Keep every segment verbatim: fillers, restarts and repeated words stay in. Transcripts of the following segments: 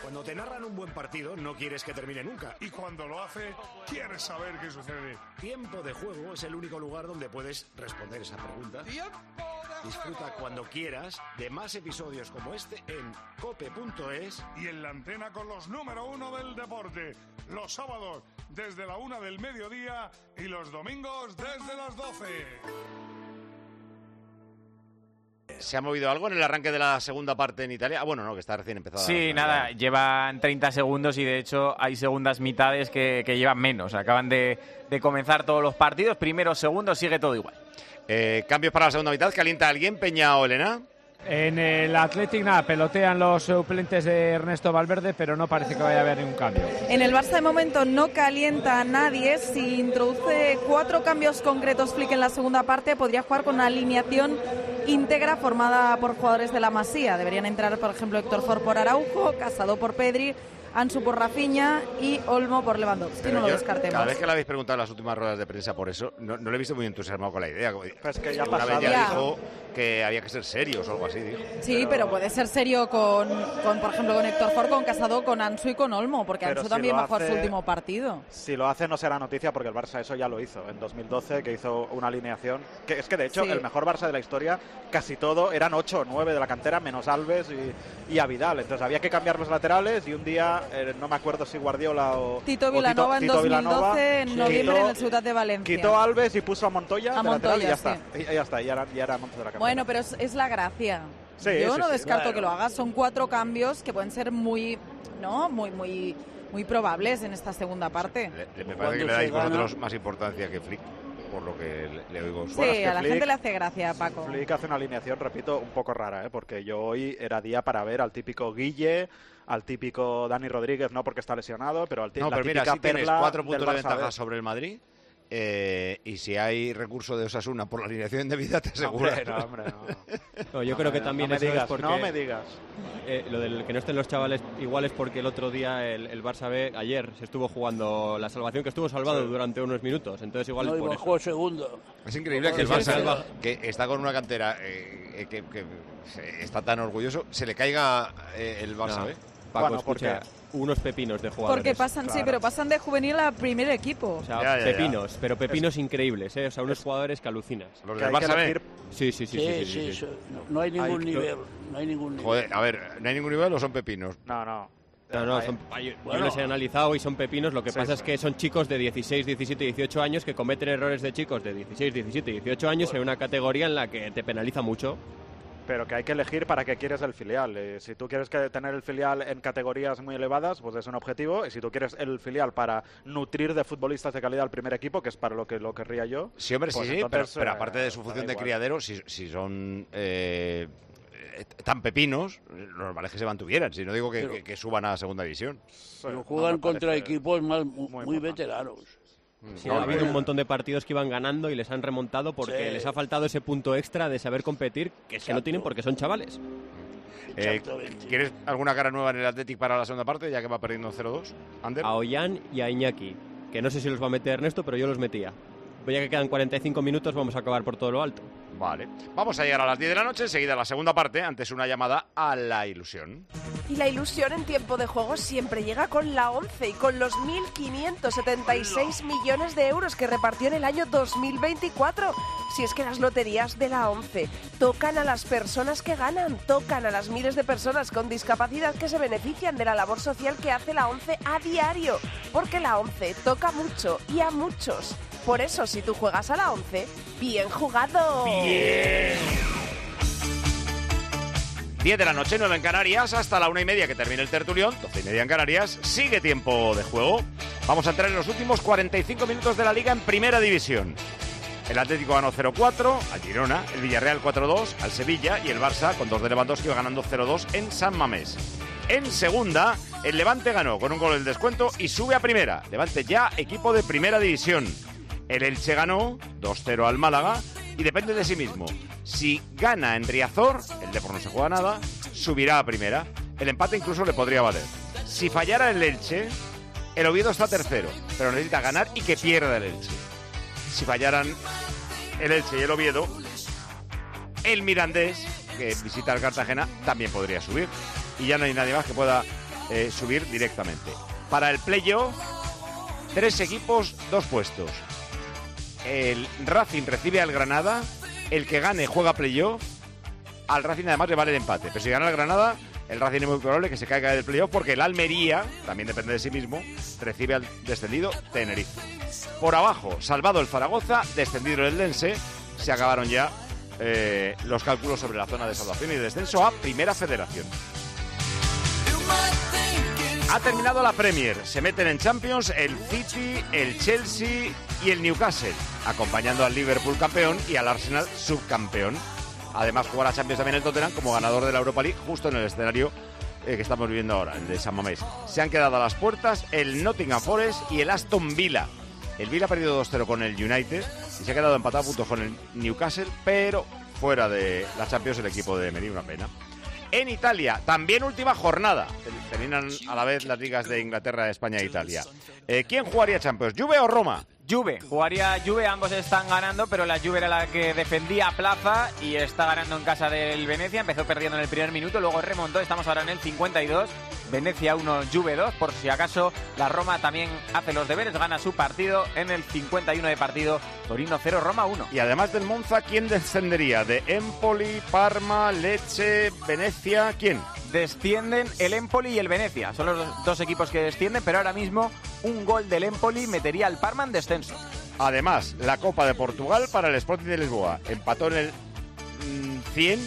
Cuando te narran un buen partido, no quieres que termine nunca. Y cuando lo hace, quieres saber qué sucede. Tiempo de Juego es el único lugar donde puedes responder esa pregunta. Disfruta cuando quieras de más episodios como este en cope punto es y en la antena con los número uno del deporte. Los sábados desde la una del mediodía y los domingos desde las doce. ¿Se ha movido algo en el arranque de la segunda parte en Italia? Ah, bueno, no, que está recién empezada. Sí, nada, llevan treinta segundos y de hecho hay segundas mitades que, que llevan menos. Acaban de, de comenzar todos los partidos, primeros, segundos, sigue todo igual. Eh, cambios para la segunda mitad, ¿calienta alguien, Peña o Elena? En el Athletic, nada, pelotean los suplentes de Ernesto Valverde, pero no parece que vaya a haber ningún cambio. En el Barça de momento no calienta a nadie. Si introduce cuatro cambios concretos Flick en la segunda parte, podría jugar con una alineación íntegra formada por jugadores de la Masía. Deberían entrar, por ejemplo, Héctor Ford por Araujo, Casado por Pedri, Ansu por Rafinha y Olmo por Lewandowski. Pero no yo, lo descartemos. Cada vez que le habéis preguntado en las últimas ruedas de prensa por eso, no, no le he visto muy entusiasmado con la idea. Pues que ya Una pasado. vez ya, Ya. dijo que había que ser serios o algo así, dijo. Sí, pero... Pero- puede ser serio con, con, por ejemplo, con Héctor Ford, con Casado, con Ansu y con Olmo, porque Pero Ansu si también lo va a jugar hace- su último partido. Si lo hace no será noticia porque el Barça eso ya lo hizo en dos mil doce, que hizo una alineación que es que de hecho Sí. el mejor Barça de la historia casi todo eran ocho o nueve de la cantera menos Alves y, y a Vidal, entonces había que cambiar los laterales y un día eh, no me acuerdo si Guardiola o Tito o Vilanova en Tito dos mil Vilanova, doce, en sí, noviembre, quitó- en el Ciudad de Valencia. quitó a Alves y puso a Montoya A de lateral y ya Montoya, está, y, y ya está, ya era, ya era once de la cantera. Bueno, pero es, es la gracia. Sí, Yo sí, no sí, descarto claro. que lo haga. Son cuatro cambios que pueden ser muy, ¿no? Muy, muy, muy probables en esta segunda parte. Le- le- me Cuando parece que le se dais gana- vosotros más importancia que Flick, por lo que le, le oigo. Sí, Bueno, es que a la Flick- gente le hace gracia, Paco. Flick hace una alineación, repito, un poco rara, ¿eh? Porque yo hoy era día para ver al típico Guille, al típico Dani Rodríguez, no porque está lesionado, pero al tí- No, la pero mira, típica si tienes perla cuatro del puntos de Barça ventaja B. sobre el Madrid, eh, y si hay recurso de Osasuna por la alineación indebida, te aseguro. Hombre, no, hombre, no. No, yo No creo me- que también no me eso digas, es porque no me digas. eh, lo del que no estén los chavales igual es porque el otro día el, el Barça B ayer se estuvo jugando la salvación, que estuvo salvado Sí. durante unos minutos, entonces igual No, es y por bajó eso. segundo. Es increíble que el Sí, sí, Barça, sí. que está con una cantera eh, eh, que, que se- está tan orgulloso, se le caiga eh, el Barça No. B. Paco, Bueno, escucha, unos pepinos de jugadores. Porque pasan, sí, claro. pero pasan de juvenil a primer equipo. O sea, Ya, ya, ya. pepinos, pero pepinos increíbles, ¿eh? O sea, unos jugadores que alucinas. Los Que del hay que Barça B. elegir- Sí, sí, sí. Sí, sí, sí, sí, sí. sí. No, no hay ningún Hay- nivel. No hay ningún nivel. Joder, a ver, ¿no hay ningún nivel o son pepinos? No, no. No, no, Hay- son, yo, Bueno. yo los he analizado y son pepinos. Lo que Sí, pasa sí. es que son chicos de dieciséis, diecisiete, dieciocho años que cometen errores de chicos de dieciséis, diecisiete, dieciocho años en una categoría en la que te penaliza mucho. Pero que hay que elegir para qué quieres el filial. Eh, si tú quieres que tener el filial en categorías muy elevadas, pues es un objetivo. Y si tú quieres el filial para nutrir de futbolistas de calidad al primer equipo, que es para lo que lo querría yo. Sí, hombre, pues sí, sí, pero, entonces, pero eh, aparte de su da función de igual. criadero, si, si son eh, eh, tan pepinos, lo normal es que se mantuvieran. Si no digo que, Pero- que- que suban a segunda división. Pero No juegan me contra parece equipos más, muy, muy muy importante. veteranos. Sí, No, ha habido no, un montón de partidos que iban ganando y les han remontado porque Sí. les ha faltado ese punto extra de saber competir, que es que no Exacto. tienen porque son chavales. Eh, Exactamente. ¿Quieres alguna cara nueva en el Athletic para la segunda parte, ya que va perdiendo cero dos? Ander. A Ollán y a Iñaki, que no sé si los va a meter Ernesto, pero yo los metía. Pues ya que quedan cuarenta y cinco minutos, vamos a acabar por todo lo alto. Vale. Vamos a llegar a las diez de la noche, enseguida la segunda parte, antes una llamada a la ilusión. Y la ilusión en tiempo de juego siempre llega con la ONCE y con los mil quinientos setenta y seis millones de euros que repartió en el año dos mil veinticuatro. Si es que las loterías de la ONCE tocan a las personas que ganan, tocan a las miles de personas con discapacidad que se benefician de la labor social que hace la ONCE a diario. Porque la ONCE toca mucho y a muchos. Por eso, si tú juegas a la ONCE, bien jugado. diez de la noche, nueve en Canarias, hasta la una y media que termine el tertulión, doce y media en Canarias, sigue tiempo de juego. Vamos a entrar en los últimos cuarenta y cinco minutos de la Liga en Primera División. El Atlético ganó cero cuatro al Girona, el Villarreal cuatro dos al Sevilla y el Barça, con dos de Lewandowski, va ganando cero dos en San Mamés. En Segunda, el Levante ganó con un gol del descuento y sube a Primera. Levante ya equipo de Primera División. El Elche ganó dos cero al Málaga y depende de sí mismo. Si gana en Riazor, el Depor no se juega nada, subirá a Primera. El empate incluso le podría valer. Si fallara el Elche, el Oviedo está tercero, pero necesita ganar y que pierda el Elche. Si fallaran el Elche y el Oviedo, el Mirandés, que visita el Cartagena, también podría subir. Y ya no hay nadie más que pueda eh, subir directamente. Para el playoff, tres equipos, dos puestos. El Racing recibe al Granada, el que gane juega playoff, al Racing además le vale el empate, pero si gana el Granada, el Racing es muy probable que se caiga del playoff porque el Almería, también depende de sí mismo, recibe al descendido Tenerife. Por abajo, salvado el Zaragoza, descendido el Eldense, se acabaron ya eh, los cálculos sobre la zona de salvación y de descenso a Primera Federación. Ha terminado la Premier, se meten en Champions el City, el Chelsea y el Newcastle, acompañando al Liverpool campeón y al Arsenal subcampeón. Además jugará Champions también el Tottenham como ganador de la Europa League, justo en el escenario eh, que estamos viviendo ahora, el de San Mamés. Se han quedado a las puertas el Nottingham Forest y el Aston Villa. El Villa ha perdido dos cero con el United y se ha quedado empatado a puntos con el Newcastle, pero fuera de la Champions el equipo de Emery, una pena. En Italia, también última jornada. Terminan a la vez las ligas de Inglaterra, España e Italia. Eh, ¿Quién jugaría Champions, Juve o Roma? Juve, jugaría Juve, ambos están ganando, pero la Juve era la que defendía plaza y está ganando en casa del Venecia. Empezó perdiendo en el primer minuto, luego remontó, estamos ahora en el cincuenta y dos. Venecia uno, Juve dos, por si acaso la Roma también hace los deberes, gana su partido en el cincuenta y uno de partido. Torino cero, Roma uno. Y además del Monza, ¿quién descendería? ¿De Empoli, Parma, Lecce, Venecia? ¿Quién? Descienden el Empoli y el Venecia. Son los dos, dos equipos que descienden, pero ahora mismo un gol del Empoli metería al Parma en descenso. Además, la Copa de Portugal para el Sporting de Lisboa. Empató en el mmm, cien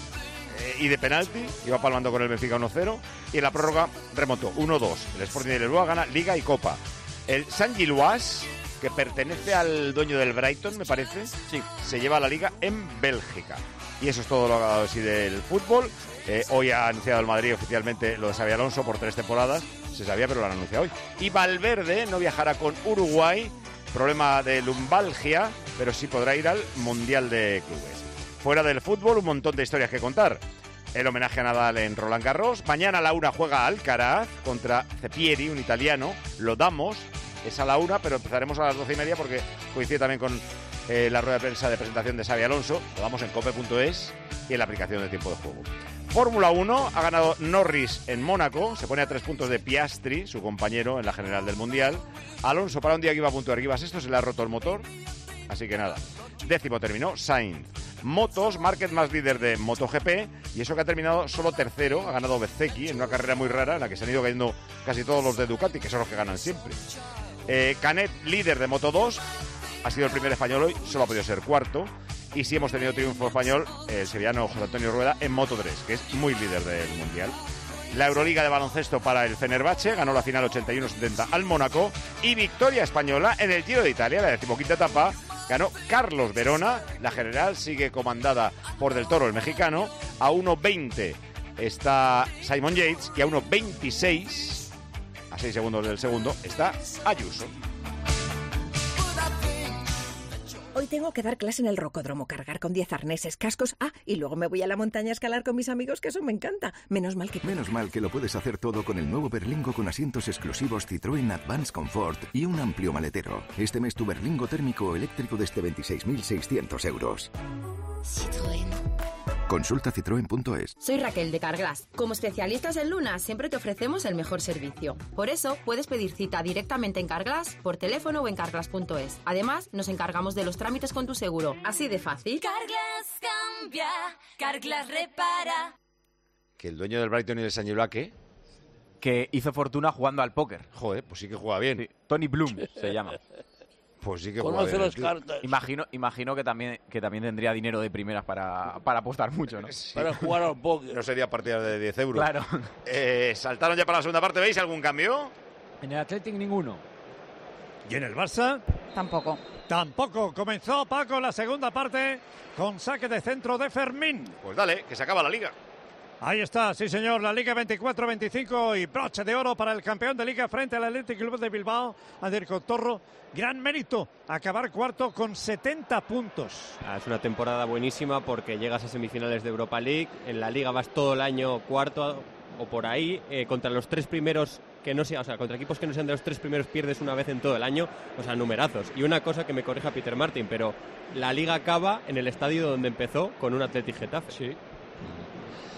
eh, y de penalti, iba palmando con el Benfica uno cero, y en la prórroga remontó uno dos. El Sporting de Lisboa gana Liga y Copa. El San Gilois, que pertenece al dueño del Brighton, me parece, sí, se lleva a la Liga en Bélgica. Y eso es todo lo que ha dado así del fútbol. Eh, hoy ha anunciado el Madrid oficialmente lo de Xabi Alonso por tres temporadas. Se sabía, pero lo han anunciado hoy. Y Valverde no viajará con Uruguay. Problema de lumbalgia, pero sí podrá ir al Mundial de Clubes. Fuera del fútbol, un montón de historias que contar. El homenaje a Nadal en Roland Garros. Mañana a la una juega Alcaraz contra Cepieri, un italiano. Lo damos, es a la una, pero empezaremos a las doce y media porque coincide también con eh, la rueda de prensa de presentación de Xabi Alonso. Lo damos en cope punto es y en la aplicación de Tiempo de Juego. Fórmula uno, ha ganado Norris en Mónaco, se pone a tres puntos de Piastri, su compañero en la general del Mundial. Alonso, para un día que iba a punto de arriba, esto se le ha roto el motor, así que nada. Décimo terminó Sainz. Motos, Márquez más líder de MotoGP, y eso que ha terminado solo tercero, ha ganado Bezzecchi en una carrera muy rara en la que se han ido cayendo casi todos los de Ducati, que son los que ganan siempre. Eh, Canet, líder de Moto dos, ha sido el primer español hoy, solo ha podido ser cuarto. Y sí hemos tenido triunfo español, el sevillano José Antonio Rueda, en Moto tres, que es muy líder del Mundial. La Euroliga de baloncesto para el Fenerbahce, ganó la final ochenta y uno setenta al Mónaco. Y victoria española en el Giro de Italia, la decimoquinta etapa, ganó Carlos Verona. La general sigue comandada por Del Toro, el mexicano. A uno veinte está Simon Yates y a uno veintiséis, a seis segundos del segundo, está Ayuso. Hoy tengo que dar clase en el rocódromo, cargar con diez arneses, cascos. Ah, y luego me voy a la montaña a escalar con mis amigos, que eso me encanta. Menos mal que... Menos mal que lo puedes hacer todo con el nuevo Berlingo con asientos exclusivos Citroën Advance Comfort y un amplio maletero. Este mes tu Berlingo térmico eléctrico desde veintiséis mil seiscientos euros. Citroën. Consulta citroen punto es. Soy Raquel de Carglass. Como especialistas en Luna, siempre te ofrecemos el mejor servicio. Por eso, puedes pedir cita directamente en Carglass, por teléfono o en carglass punto es. Además, nos encargamos de los trámites con tu seguro. Así de fácil. Carglass cambia, Carglass repara. Que el dueño del Brighton y del San Gilois, ¿qué? Que hizo fortuna jugando al póker. Joder, pues sí que juega bien. Sí, Tony Bloom se llama. Pues sí que conoce juega bien, las cartas. Imagino, imagino que también que también tendría dinero de primeras para, para apostar mucho, ¿no? Sí. Para jugar al póker. No sería partida de diez euros. Claro. Eh, saltaron ya para la segunda parte. ¿Veis algún cambio? En el Athletic ninguno. ¿Y en el Barça? Tampoco. Tampoco. Comenzó Paco la segunda parte con saque de centro de Fermín. Pues dale, que se acaba la liga. Ahí está, sí señor, la Liga veinticuatro veinticinco y broche de oro para el campeón de Liga frente al Athletic Club de Bilbao, Ander Cotorro. Gran mérito, acabar cuarto con setenta puntos. Ah, es una temporada buenísima porque llegas a semifinales de Europa League, en la Liga vas todo el año cuarto o por ahí, eh, contra los tres primeros que no sean, o sea, contra equipos que no sean de los tres primeros pierdes una vez en todo el año, o sea, numerazos. Y una cosa que me corrija Peter Martin, pero la Liga acaba en el estadio donde empezó con un Athletic Getafe. Sí.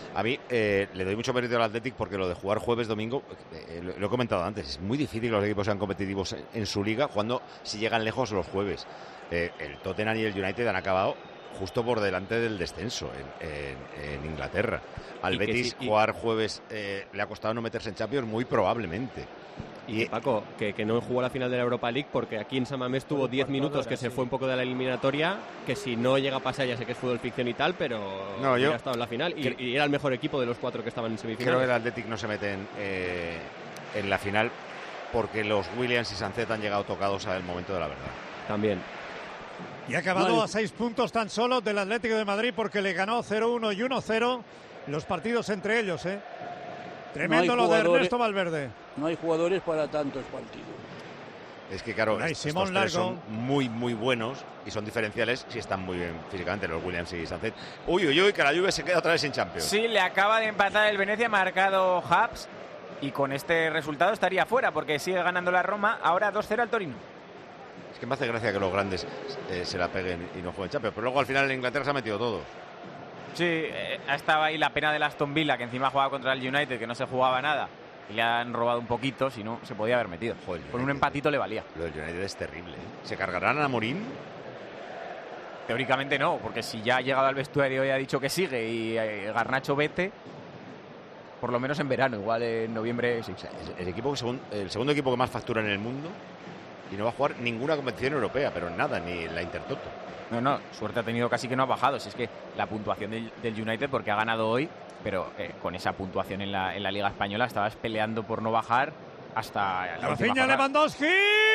A mí eh, le doy mucho mérito al Athletic porque lo de jugar jueves-domingo, eh, lo, lo he comentado antes, es muy difícil que los equipos sean competitivos en, en su liga cuando si llegan lejos los jueves. Eh, el Tottenham y el United han acabado justo por delante del descenso en, en, en Inglaterra. Al Y que Betis sí, y- jugar jueves eh, le ha costado no meterse en Champions muy probablemente. Y Paco, que, que no jugó la final de la Europa League porque aquí en San Mamés tuvo diez minutos que se fue un poco de la eliminatoria, que si no llega a pasar, ya sé que es fútbol ficción y tal, pero No, hubiera yo- estado en la final y, cre- y era el mejor equipo de los cuatro que estaban en semifinales. Creo que el Athletic no se mete en, eh, en la final porque los Williams y Sancet han llegado tocados al momento de la verdad. También. Y ha acabado Vale. a seis puntos tan solo del Atlético de Madrid porque le ganó cero uno y uno cero los partidos entre ellos, ¿eh? Tremendo No hay lo de jugadores- Ernesto Valverde. No hay jugadores para tantos partidos. Es que, claro, Ay, estos Simón tres Largo. son muy, muy buenos y son diferenciales si están muy bien físicamente los Williams y Sancet. Uy, uy, uy, que la Juve se queda otra vez sin Champions. Sí, le acaba de empatar el Venecia, marcado Habs, y con este resultado estaría fuera porque sigue ganando la Roma, ahora dos cero al Torino. Es que me hace gracia que los grandes eh, se la peguen y no jueguen Champions, pero luego al final en Inglaterra se ha metido todo. Sí, eh, estaba ahí la pena del Aston Villa, que encima jugaba contra el United, que no se jugaba nada, y le han robado un poquito, si no, se podía haber metido. Joder, Con un empatito le valía. Lo del United es terrible, ¿eh? ¿Se cargarán a Morín? Teóricamente no, porque si ya ha llegado al vestuario y ha dicho que sigue y eh, Garnacho vete, por lo menos en verano, igual en noviembre sí. El, el equipo que segun- el segundo equipo que más factura en el mundo y no va a jugar ninguna competición europea, pero nada, ni en la Intertoto. No, no, suerte ha tenido casi que no ha bajado. Si es que la puntuación del, del United, porque ha ganado hoy, pero eh, con esa puntuación en la, en la Liga Española estabas peleando por no bajar hasta la última Rafinha jornada. Lewandowski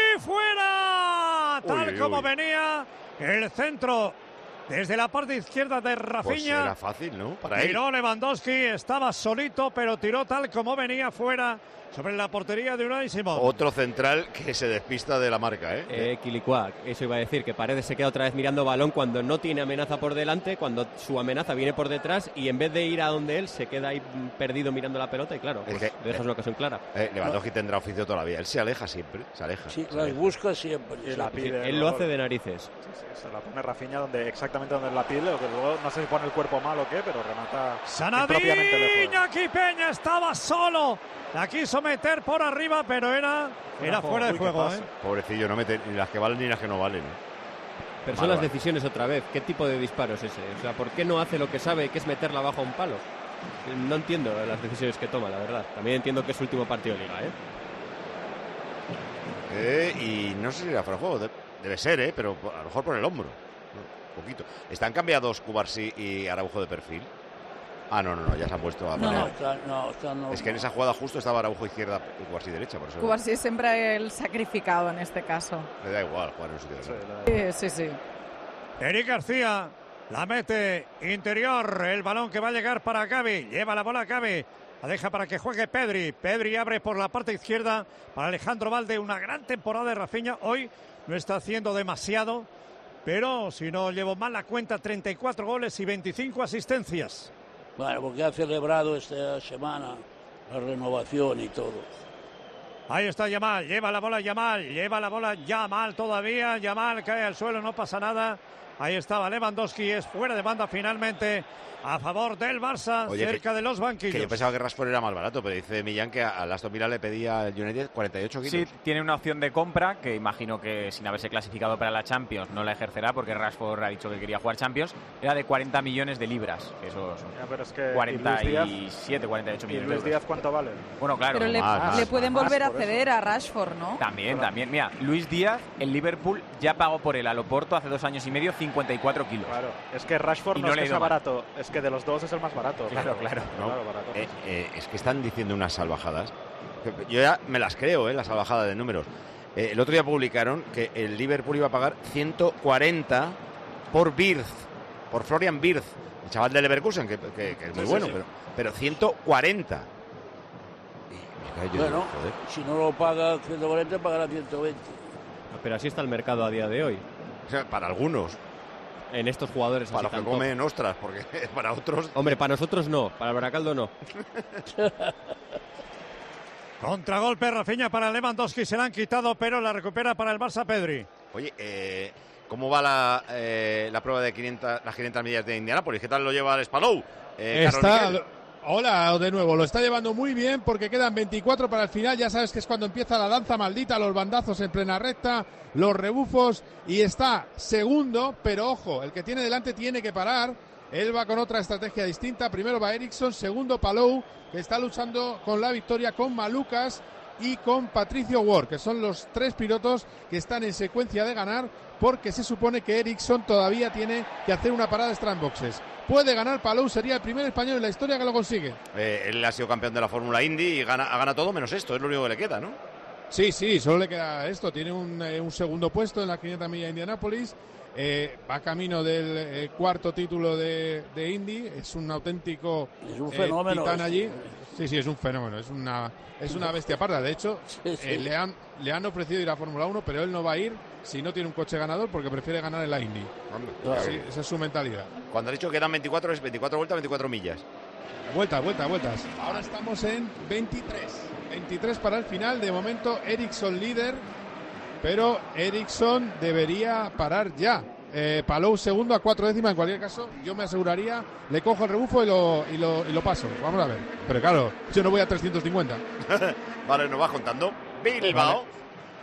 fuera, tal Uy, uy, como uy. venía el centro desde la parte izquierda de Pues Rafinha. era fácil, ¿no? Para él. Tiró Lewandowski, estaba solito, pero tiró tal como venía fuera sobre la portería de Unai Simón. Otro central que se despista de la marca, ¿eh? Eh, Quilicuac, eso iba a decir, que Paredes se queda otra vez mirando balón cuando no tiene amenaza por delante, cuando su amenaza viene por detrás y en vez de ir a donde él se queda ahí mm, perdido mirando la pelota y claro, Es pues que- dejas una ocasión clara. Eh, Lewandowski tendrá oficio todavía. Él se aleja siempre, se aleja. Sí, se claro, y aleja. busca siempre. Y la siempre. pide, Él lo hace de narices. Sí, sí, se la pone Rafinha donde, exactamente donde la pide, o que luego no sé si pone el cuerpo mal o qué, pero remata impropiamente Sanadín, lejos. aquí Peña estaba solo. La quiso meter por arriba, pero era, era fuera de Uy, ¿qué juego. pasa? ¿eh? Pobrecillo, no mete ni las que valen ni las que no valen. ¿eh? Pero Vale, son las vale. decisiones otra vez. ¿Qué tipo de disparo es ese? O sea, ¿por qué no hace lo que sabe, que es meterla bajo un palo? No entiendo las decisiones que toma, la verdad. También entiendo que es su último partido de Liga, ¿eh? Eh, y no sé si era fuera de juego, de- debe ser, ¿eh? Pero a lo mejor por el hombro. ¿no? Poquito. ¿Están cambiados Cubarsí y Araujo de perfil? Ah, no, no, no, ya se han puesto a No, poner. no, está, no, está, no. Es que en esa jugada justo estaba Araujo izquierda y Cubarsí derecha, por eso Cubarsí siempre el sacrificado en este caso. le da igual jugar en un sitio de Sí, sí, sí. Eric García la mete interior. El balón que va a llegar para Gavi. Lleva la bola Gavi. La deja para que juegue Pedri. Pedri abre por la parte izquierda para Alejandro Valde. Una gran temporada de Rafinha. Hoy no está haciendo demasiado, pero si no llevo mal la cuenta, treinta y cuatro goles y veinticinco asistencias. Bueno, porque ha celebrado esta semana la renovación y todo. Ahí está Yamal, lleva la bola Yamal, lleva la bola Yamal todavía, Yamal cae al suelo, no pasa nada. Ahí estaba Lewandowski, es fuera de banda finalmente a favor del Barça, Oye, cerca que- de los Que banquillos. yo pensaba que Rashford era más barato, pero dice Millán que al Aston Villa le pedía al United cuarenta y ocho kilos. Sí, tiene una opción de compra que imagino que sin haberse clasificado para la Champions no la ejercerá porque Rashford ha dicho que quería jugar Champions. Era de cuarenta millones de libras, que eso son Ya, pero es que, ¿y cuarenta y Luis siete, cuarenta y ocho ¿Y millones Luis de euros. Díaz cuánto vale? Bueno, claro. Pero le, más, le más, pueden más, volver a por eso. ceder a Rashford, ¿no? También, también. Mira, Luis Díaz, el Liverpool ya pagó por él al Oporto hace dos años y medio cincuenta y cuatro kilos. Claro, es que Rashford Y no, no es le que ha sea ido mal. barato, es que de los dos es el más barato. Claro, pero- claro. ¿no? claro, barato. Eh, eh, es que están diciendo unas salvajadas. Que Yo ya me las creo, ¿eh? La salvajada de números. Eh, el otro día publicaron que el Liverpool iba a pagar ciento cuarenta por Wirtz, por Florian Wirtz, el chaval de Leverkusen, que, que- que es muy Sí, sí, bueno, sí. Pero, pero ciento cuarenta. Y, yo digo, Bueno, joder, si no lo paga ciento cuarenta, pagará ciento veinte. Pero así está el mercado a día de hoy. o sea, para algunos, En estos jugadores para así los que tan top. comen ostras, porque para otros... Hombre, para nosotros no, para el Baracaldo no. Contragolpe Rafinha para Lewandowski, se la han quitado, pero la recupera para el Barça Pedri. Oye, eh, ¿cómo va la, eh, la prueba de quinientas, las quinientas millas de Indianápolis? ¿Qué tal lo lleva el Spalou? Eh, Carlos Está, Miquel. Hola, de nuevo, lo está llevando muy bien porque quedan veinticuatro para el final, ya sabes que es cuando empieza la danza maldita, los bandazos en plena recta, los rebufos y está segundo, pero ojo, el que tiene delante tiene que parar, él va con otra estrategia distinta, primero va Ericsson, segundo Palou, que está luchando con la victoria con Malucas y con Patricio Ward, que son los tres pilotos que están en secuencia de ganar porque se supone que Ericsson todavía tiene que hacer una parada extra en boxes. Puede ganar Palou, sería el primer español en la historia que lo consigue. Eh, él ha sido campeón de la Fórmula Indy y gana, ha ganado todo menos esto, es lo único que le queda, ¿no? Sí, sí, solo le queda esto. Tiene un, eh, un segundo puesto en la quinientas millas de Indianápolis. Eh, va camino del eh, cuarto título de, de Indy. Es un auténtico es un eh, fenómeno, titán es, allí. Sí, sí, es un fenómeno. Es una, es una bestia parda. De hecho, sí, sí. Eh, le, han, le han ofrecido ir a Fórmula uno, pero él no va a ir si no tiene un coche ganador porque prefiere ganar en la Indy. Sí, esa es su mentalidad. Cuando ha dicho que eran veinticuatro, es veinticuatro vueltas, veinticuatro millas. Vueltas, vueltas, vueltas. Ahora estamos en veintitrés. veintitrés para el final. De momento, Ericsson líder. Pero Ericsson debería parar ya. Eh, Palou segundo a cuatro décimas. En cualquier caso, yo me aseguraría, le cojo el rebufo y lo, y lo, y lo paso. Vamos a ver. Pero claro, yo no voy a trescientos cincuenta. Vale, nos va contando Bilbao. Vale.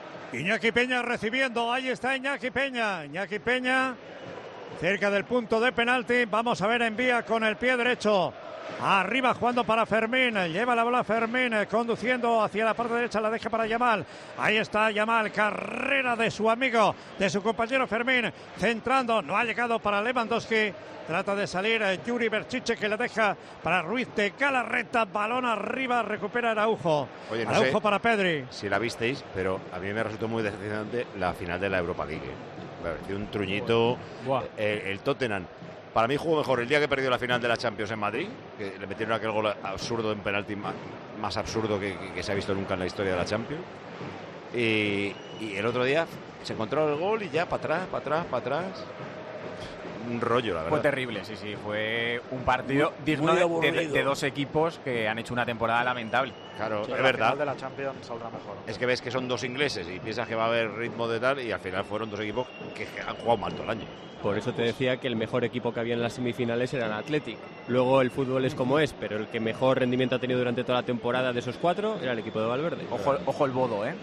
Iñaki Peña recibiendo, ahí está Iñaki Peña, Iñaki Peña cerca del punto de penalti, vamos a ver, envía con el pie derecho, arriba jugando para Fermín, lleva la bola Fermín, conduciendo hacia la parte derecha, la deja para Yamal, ahí está Yamal, carrera de su amigo, de su compañero Fermín, centrando, no ha llegado para Lewandowski, trata de salir Yuri Berchiche que le deja para Ruiz de Galarreta, balón arriba, recupera Araujo. Oye, no Araujo sé para Pedri. Si la visteis, pero a mí me resultó muy decepcionante la final de la Europa League. Me pareció un truñito. Eh, el Tottenham, para mí jugó mejor el día que perdió la final de la Champions en Madrid, que le metieron aquel gol absurdo en penalti, más, más absurdo que, que, que se ha visto nunca en la historia de la Champions. Y, y el otro día se encontró el gol y ya para atrás, para atrás, para atrás. Un rollo, la verdad. Fue terrible, sí, sí. Fue un partido muy, digno muy de, de, de dos equipos que han hecho una temporada lamentable. Claro, sí, es la verdad. Final de la Champions saldrá mejor. Es que ves que son dos ingleses y piensas que va a haber ritmo de tal y al final fueron dos equipos que han jugado mal todo el año. Por eso te decía que el mejor equipo que había en las semifinales era el Athletic. Luego el fútbol es como es, pero el que mejor rendimiento ha tenido durante toda la temporada de esos cuatro era el equipo de Valverde. Ojo, ojo el Bodo, ¿eh?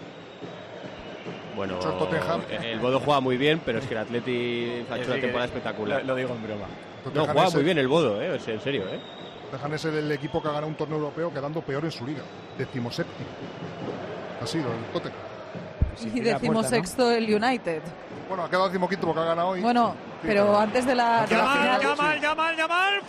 Bueno, el Bodo juega muy bien, pero es que el Atleti ha hecho una temporada espectacular. Lo, lo digo en broma. No, juega muy bien el Bodo, ¿eh? En serio, ¿eh? Dejan es el equipo que ha ganado un torneo europeo quedando peor en su liga. Decimoséptimo. Ha sido el Tottenham. Y decimosexto el United. Bueno, ha quedado decimoquinto porque ha ganado hoy. Bueno, sí, pero claro. antes de la, de la Yamal, final... Yamal, Yamal, Yamal,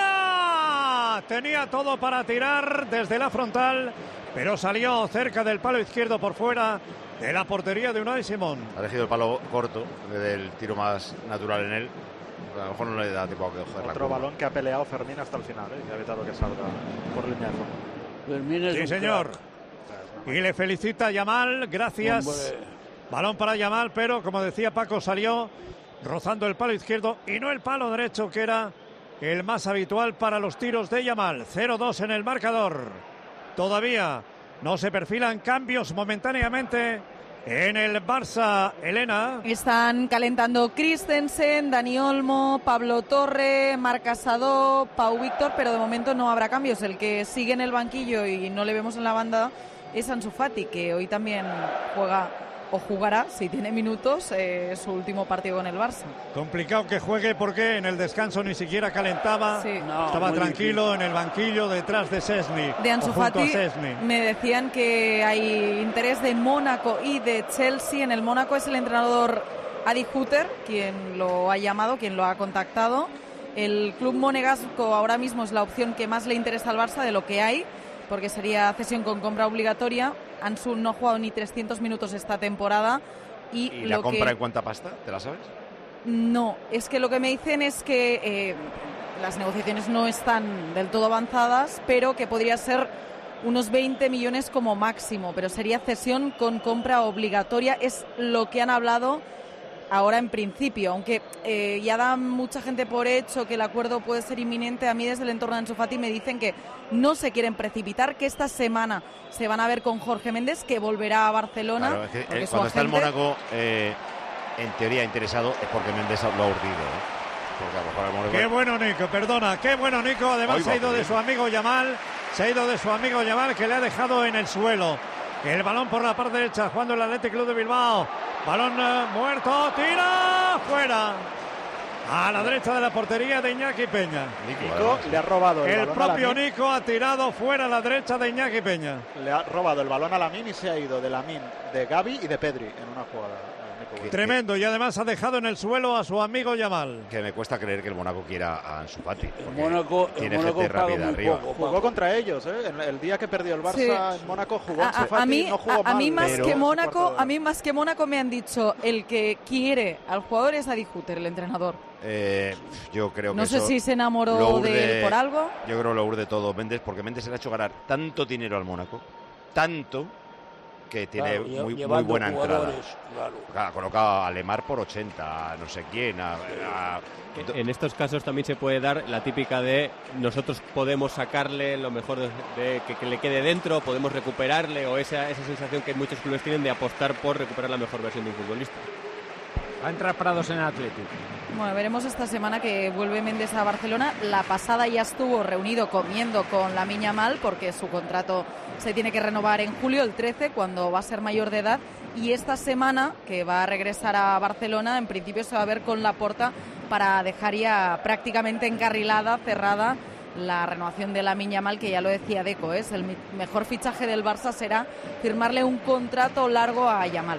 fuera. Tenía todo para tirar desde la frontal, pero salió cerca del palo izquierdo por fuera de la portería de Unai Simón. Ha elegido el palo corto, del tiro más natural en él. A lo mejor no le da tiempo a coger la Otro curva. balón que ha peleado Fermín hasta el final, ¿eh? Y ha evitado que salga por línea de fondo. Fermín es Sí, un señor. crack. Y le felicita a Yamal, gracias. Hombre. Balón para Yamal, pero como decía Paco, salió rozando el palo izquierdo y no el palo derecho, que era el más habitual para los tiros de Yamal. cero dos en el marcador. Todavía no se perfilan cambios momentáneamente en el Barça, Elena. Están calentando Christensen, Dani Olmo, Pablo Torre, Marc Casado, Pau Víctor, pero de momento no habrá cambios. El que sigue en el banquillo y no le vemos en la banda es Ansu Fati, que hoy también juega o jugará, si tiene minutos, eh, su último partido con el Barça. Complicado que juegue porque en el descanso ni siquiera calentaba. Sí. No, Estaba muy tranquilo difícil. en el banquillo detrás de Szczęsny. De Ansu o junto a Fati Szczęsny. me decían que hay interés de Mónaco y de Chelsea. En el Mónaco es el entrenador Adi Hütter quien lo ha llamado, quien lo ha contactado. El club monegasco ahora mismo es la opción que más le interesa al Barça de lo que hay, porque sería cesión con compra obligatoria. Ansu no ha jugado ni trescientos minutos esta temporada. ¿Y, ¿Y la lo compra que... en cuánta pasta? ¿Te la sabes? No, es que lo que me dicen es que eh, las negociaciones no están del todo avanzadas, pero que podría ser unos veinte millones como máximo, pero sería cesión con compra obligatoria, es lo que han hablado ahora en principio, aunque eh, ya da mucha gente por hecho que el acuerdo puede ser inminente. A mí desde el entorno de Ansu Fati me dicen que no se quieren precipitar, que esta semana se van a ver con Jorge Méndez, que volverá a Barcelona. Claro, es que, porque eh, su cuando está el agente- Mónaco, eh, en teoría interesado, es porque Méndez lo ha urdido. ¿eh? Porque a lo mejor el Mónaco... Qué bueno Nico, perdona, qué bueno Nico. Además Hoy se ha ido va, de ¿eh? su amigo Yamal, se ha ido de su amigo Yamal que le ha dejado en el suelo. El balón por la parte derecha, jugando el Athletic Club de Bilbao. Balón eh, muerto, tira, fuera. A la derecha de la portería de Iñaki Peña. Nico le ha robado el, El balón a propio Lamine. Nico ha tirado fuera a la derecha de Iñaki Peña. Le ha robado el balón a Lamine y se ha ido de Lamine, de Gavi y de Pedri en una jugada. Nico Williams. Tremendo, y además ha dejado en el suelo a su amigo Yamal. Que me cuesta creer que el Mónaco quiera a Ansu Fati. El Mónaco, el Tiene Mónaco gente paga rápida muy arriba. poco. Jugó contra ellos, ¿eh? El, el día que perdió el Barça Sí. en Mónaco jugó A, Ansu a- Fati, a mí, no jugó a, a mí mal, más pero- que Mónaco, a mí más que Mónaco me han dicho el que quiere al jugador es Adi Hütter, el entrenador. Eh, yo creo que No sé eso si se enamoró lo de urde- él por algo. Yo creo que lo urde todo Méndez, porque Méndez se le ha hecho ganar tanto dinero al Mónaco, tanto, que tiene Claro, lle- muy, muy llevando buena entrada. jugadores, claro. Ha colocado a Lemar por ochenta, a no sé quién, a, a- En estos casos también se puede dar la típica de nosotros podemos sacarle lo mejor de, de que, que le quede dentro, podemos recuperarle, o esa, esa sensación que muchos clubes tienen de apostar por recuperar la mejor versión de un futbolista. Va a entrar Prados en Atlético. Bueno, veremos esta semana que vuelve Méndez a Barcelona. La pasada ya estuvo reunido comiendo con Lamine Yamal porque su contrato se tiene que renovar en julio, el trece, cuando va a ser mayor de edad. Y esta semana, que va a regresar a Barcelona, en principio se va a ver con Laporta para dejar ya prácticamente encarrilada, cerrada, la renovación de Lamine Yamal, que ya lo decía Deco, es el mi- mejor fichaje del Barça será firmarle un contrato largo a Yamal.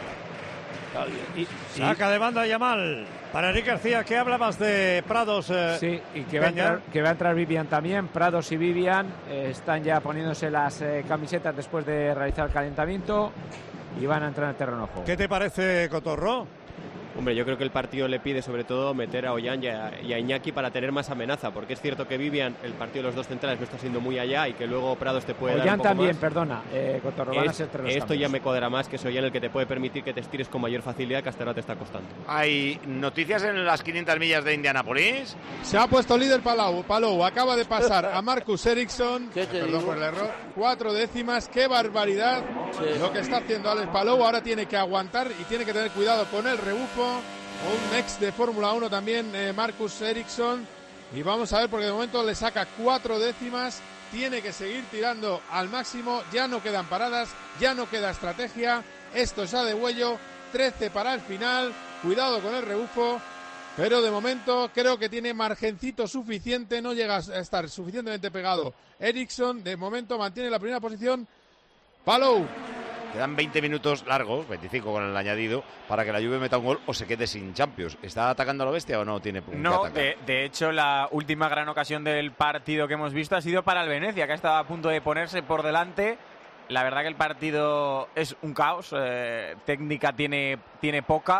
Saca de banda Yamal. Para Eric García, ¿qué hablabas de Prados? eh, Sí, y que va, a Peña? entrar, que va a entrar Vivian también. Prados y Vivian eh, están ya poniéndose las eh, camisetas después de realizar el calentamiento y van a entrar en el terreno de juego. ¿Qué te parece, Cotorro? Hombre, yo creo que el partido le pide sobre todo meter a Ollán y a, y a Iñaki para tener más amenaza, porque es cierto que Vivian, el partido de los dos centrales no está siendo muy allá y que luego Prados te puede dar Ollán un poco también, más. perdona, eh, Cotorro, van a Es- ser tres los esto ya cambios. me cuadra más, que es Ollán el que te puede permitir que te estires con mayor facilidad, que hasta ahora te está costando. ¿Hay noticias en las quinientas millas de Indianápolis? Se ha puesto líder Palou. Palou acaba de pasar a Marcus Ericsson. ¿Qué te Perdón digo? por el error. Cuatro décimas. ¡Qué barbaridad! Sí. Lo que está haciendo Alex Palou. Ahora tiene que aguantar y tiene que tener cuidado con el rebufo. Un ex de Fórmula uno también, eh, Marcus Ericsson. Y vamos a ver, porque de momento le saca cuatro décimas. Tiene que seguir tirando al máximo. Ya no quedan paradas. Ya no queda estrategia. Esto es a de huello. trece para el final. Cuidado con el rebufo. Pero de momento creo que tiene margencito suficiente, no llega a estar suficientemente pegado. Ericsson de momento mantiene la primera posición. Palou. Quedan veinte minutos largos, veinticinco con el añadido, para que la Juve meta un gol o se quede sin Champions. ¿Está atacando a lo bestia o no tiene por qué No, atacar? de, de hecho la última gran ocasión del partido que hemos visto ha sido para el Venecia, que ha estado a punto de ponerse por delante. La verdad que el partido es un caos, eh, técnica tiene, tiene poca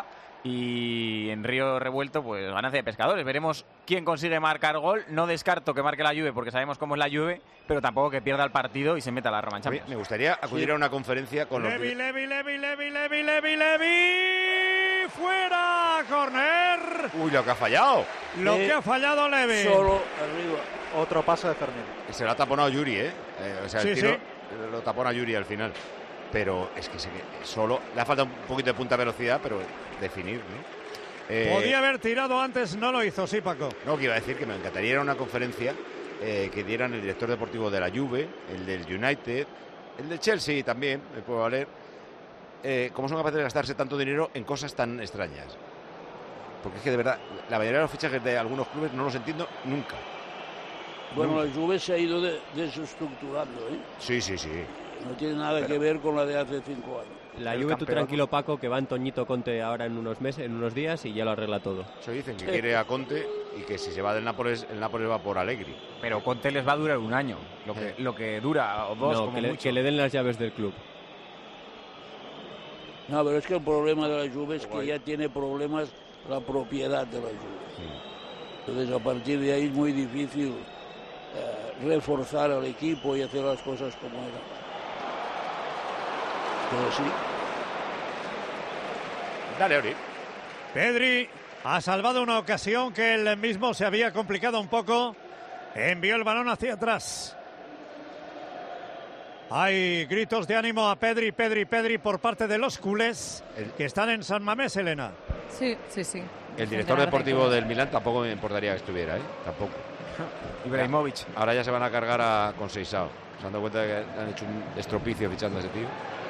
y en Río Revuelto pues ganancia de pescadores. Veremos quién consigue marcar gol. No descarto que marque la Juve porque sabemos cómo es la Juve, pero tampoco que pierda el partido y se meta a la revancha. Me gustaría acudir a una conferencia con los... Levi, Levi, Levi, Levi, Levi, Levi, Levi. Fuera, corner. Uy, lo que ha fallado. Lo Sí. que ha fallado Levi. Solo arriba. Otro pase de Fermín. Se lo ha taponado Yuri, ¿eh? Eh, o sea, el Sí, tiro sí. lo tapona Yuri al final. Pero es que se- solo le ha faltado un poquito de punta de velocidad, pero definir, ¿no? Eh, Podía haber tirado antes, no lo hizo, sí, Paco. No, que iba a decir que me encantaría ir a una conferencia eh, que dieran el director deportivo de la Juve, el del United, el del Chelsea también, me puede valer. Eh, ¿Cómo son capaces de gastarse tanto dinero en cosas tan extrañas? Porque es que de verdad, la mayoría de los fichajes de algunos clubes no los entiendo nunca. Bueno, Nunca. la Juve se ha ido de- desestructurando, ¿eh? Sí, sí, sí. No tiene nada Pero- que ver con la de hace cinco años. La El Juve, tú campeón. tranquilo, Paco, que va Antoñito Conte ahora en unos meses, en unos días y ya lo arregla todo. Eso dicen, que quiere a Conte y que si se va del Nápoles, el Nápoles va por Allegri. Pero Conte les va a durar un año, lo que, lo que dura, o dos No, como que le, mucho. que le den las llaves del club. No, pero es que el problema de la Juve es que ya tiene problemas la propiedad de la Juve. Entonces, a partir de ahí es muy difícil eh, reforzar al equipo y hacer las cosas como eran. Pero sí. Dale, Ori. Pedri ha salvado una ocasión que él mismo se había complicado un poco. Envió el balón hacia atrás. Hay gritos de ánimo a Pedri, Pedri, Pedri por parte de los culés que están en San Mamés, Elena. Sí, sí, sí. El director deportivo del Milán tampoco me importaría que estuviera, ¿eh? Tampoco. Ibrahimovic. Ahora ya se van a cargar a Conceição. Se han dado cuenta de que han hecho un estropicio fichando a ese tío.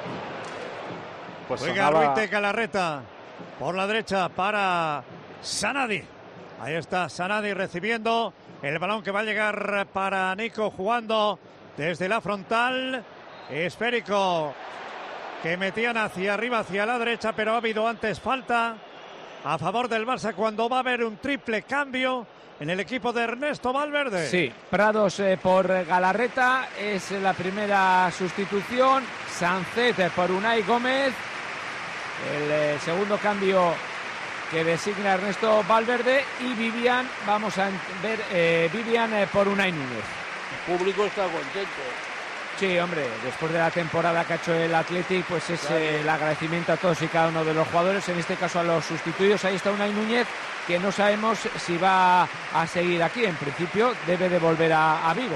Pues Juega sonaba... Ruiz de Galarreta por la derecha para Sanadi. Ahí está Sanadi recibiendo el balón que va a llegar para Nico, jugando desde la frontal. Esférico que metían hacia arriba, hacia la derecha, pero ha habido antes falta a favor del Barça cuando va a haber un triple cambio en el equipo de Ernesto Valverde. Sí, Prados eh, por Galarreta es la primera sustitución. Sancet eh, por Unai Gómez. El eh, segundo cambio que designa Ernesto Valverde. Y Vivian, vamos a ver, eh, Vivian eh, por Unai Núñez. El público está contento. Sí, hombre, después de la temporada que ha hecho el Athletic, pues es claro. eh, el agradecimiento a todos y cada uno de los jugadores, en este caso a los sustituidos. Ahí está Unai Núñez, que no sabemos si va a seguir aquí. En principio debe de volver a, a Vigo.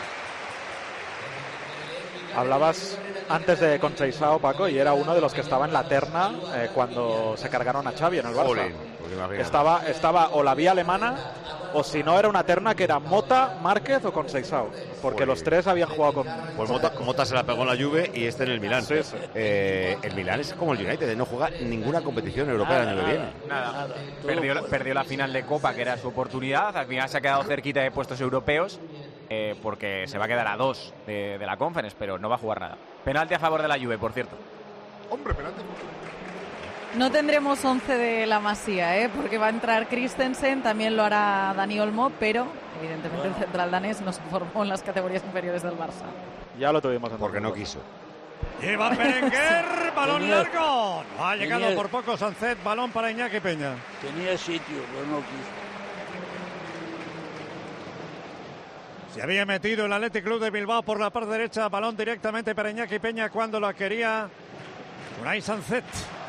Hablabas antes de Conceição, Paco, y era uno de los que estaba en la terna eh, cuando se cargaron a Xavi en el Barça. Olé, estaba, estaba o la vía alemana, o si no era una terna que era Mota, Márquez o Conceição, porque Olé. los tres habían jugado con... Pues Mota, Mota se la pegó en la Juve y este en el Milán. Sí, sí. Eh, el Milán es como el United, no juega ninguna competición europea el año que viene. Nada, nada. Perdió, perdió la final de Copa, que era su oportunidad. Al final se ha quedado cerquita de puestos europeos. Eh, porque se va a quedar a dos de, de la Conference, pero no va a jugar nada. Penalti a favor de la Juve, por cierto. Hombre, penalti. No tendremos once de la Masía, ¿eh? Porque va a entrar Christensen, también lo hará Dani Olmo, pero evidentemente el central danés no se formó en las categorías inferiores del Barça. Ya lo tuvimos en porque no quiso. Lleva Berenguer, balón largo. No ha llegado tenía, por poco Sancet, balón para Iñaki Peña. Tenía sitio, pero no quiso. Se había metido el Athletic Club de Bilbao por la parte derecha, balón directamente para Iñaki Peña cuando la quería Unai Sancet.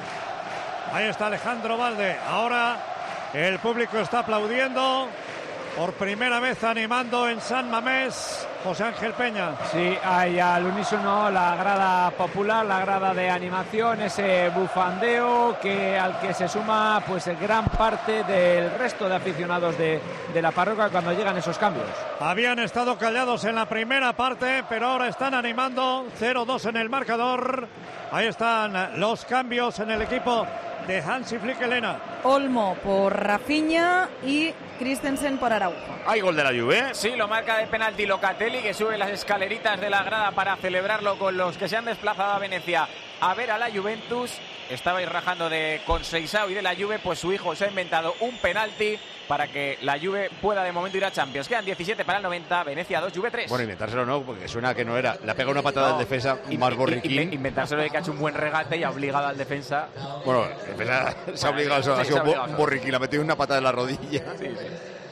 Ahí está Alejandro Valde. Ahora el público está aplaudiendo. Por primera vez animando en San Mamés, José Ángel Peña. Sí, hay al unísono la grada popular, la grada de animación, ese bufandeo que al que se suma pues gran parte del resto de aficionados de, de la parroquia cuando llegan esos cambios. Habían estado callados en la primera parte, pero ahora están animando. cero dos en el marcador. Ahí están los cambios en el equipo de Hansi Flick. Elena. Olmo por Rafinha y Christensen por Araujo. ¿Hay gol de la Juve? Sí, lo marca de penalti Locatelli, que sube las escaleritas de la grada para celebrarlo con los que se han desplazado a Venecia a ver a la Juventus. Estabais rajando de Conceição y de la Juve, pues su hijo se ha inventado un penalti para que la Juve pueda de momento ir a Champions. Quedan diecisiete para el noventa, Venecia dos, Juve tres. Bueno, inventárselo no, porque suena que no era. Le ha pegado una patada no, al defensa más borriquín. Inventárselo de que ha hecho un buen regate y ha obligado al defensa. Bueno, el defensa se ha obligado, sí, ha sido bo, un borriquín, le ha metido una patada en la rodilla. Sí, sí.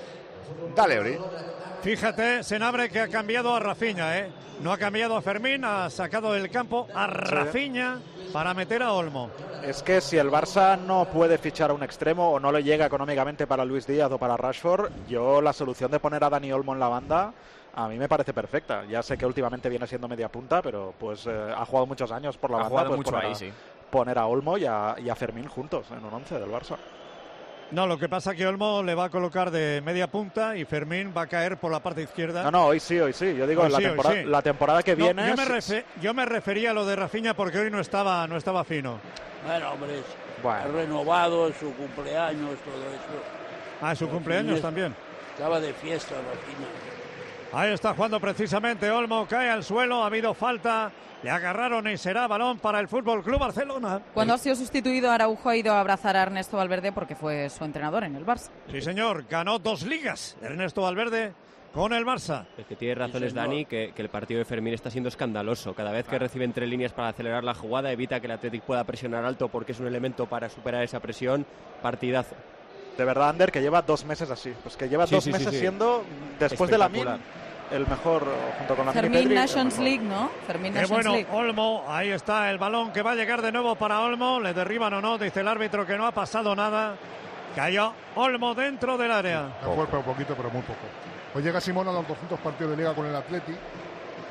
Dale, Ori. Fíjate, Senabre, que ha cambiado a Rafinha, ¿eh? No ha cambiado a Fermín, ha sacado del campo a Rafinha para meter a Olmo. Es que si el Barça no puede fichar a un extremo o no le llega económicamente para Luis Díaz o para Rashford, yo la solución de poner a Dani Olmo en la banda a mí me parece perfecta. Ya sé que últimamente viene siendo media punta, pero pues eh, ha jugado muchos años por la ha banda. Jugado pues mucho poner, ahí, a, sí. poner a Olmo y a, y a Fermín juntos en un once del Barça. No, lo que pasa es que Olmo le va a colocar de media punta y Fermín va a caer por la parte izquierda. No, no, hoy sí, hoy sí. Yo digo, hoy la, sí, temporada, sí. la temporada que no, viene... Yo me, refe yo me refería a lo de Rafinha porque hoy no estaba, no estaba fino. Bueno, hombre, bueno. ha renovado su cumpleaños, todo eso. Ah, su cumpleaños también. Estaba de fiesta, Rafinha. Ahí está jugando precisamente Olmo, cae al suelo, ha habido falta, le agarraron y será balón para el Fútbol Club Barcelona. Cuando ha sido sustituido, Araujo ha ido a abrazar a Ernesto Valverde porque fue su entrenador en el Barça. Sí, señor, ganó dos ligas Ernesto Valverde con el Barça. Es que tiene razones, sí, Dani, que, que el partido de Fermín está siendo escandaloso. Cada vez que recibe entre líneas para acelerar la jugada, evita que el Athletic pueda presionar alto porque es un elemento para superar esa presión. Partidazo. De verdad, Ander, que lleva dos meses así. Pues que lleva sí, dos sí, meses sí, sí. siendo, después de la Min, el mejor, junto con la Fermín Nations League, ¿no? Fermín Qué Nations bueno, League. Olmo, ahí está el balón que va a llegar de nuevo para Olmo. Le derriban o no, dice el árbitro que no ha pasado nada. Cayó Olmo dentro del área. De acuerdo, un poquito, pero muy poco. Hoy llega Simón a los doscientos partidos de liga con el Athletic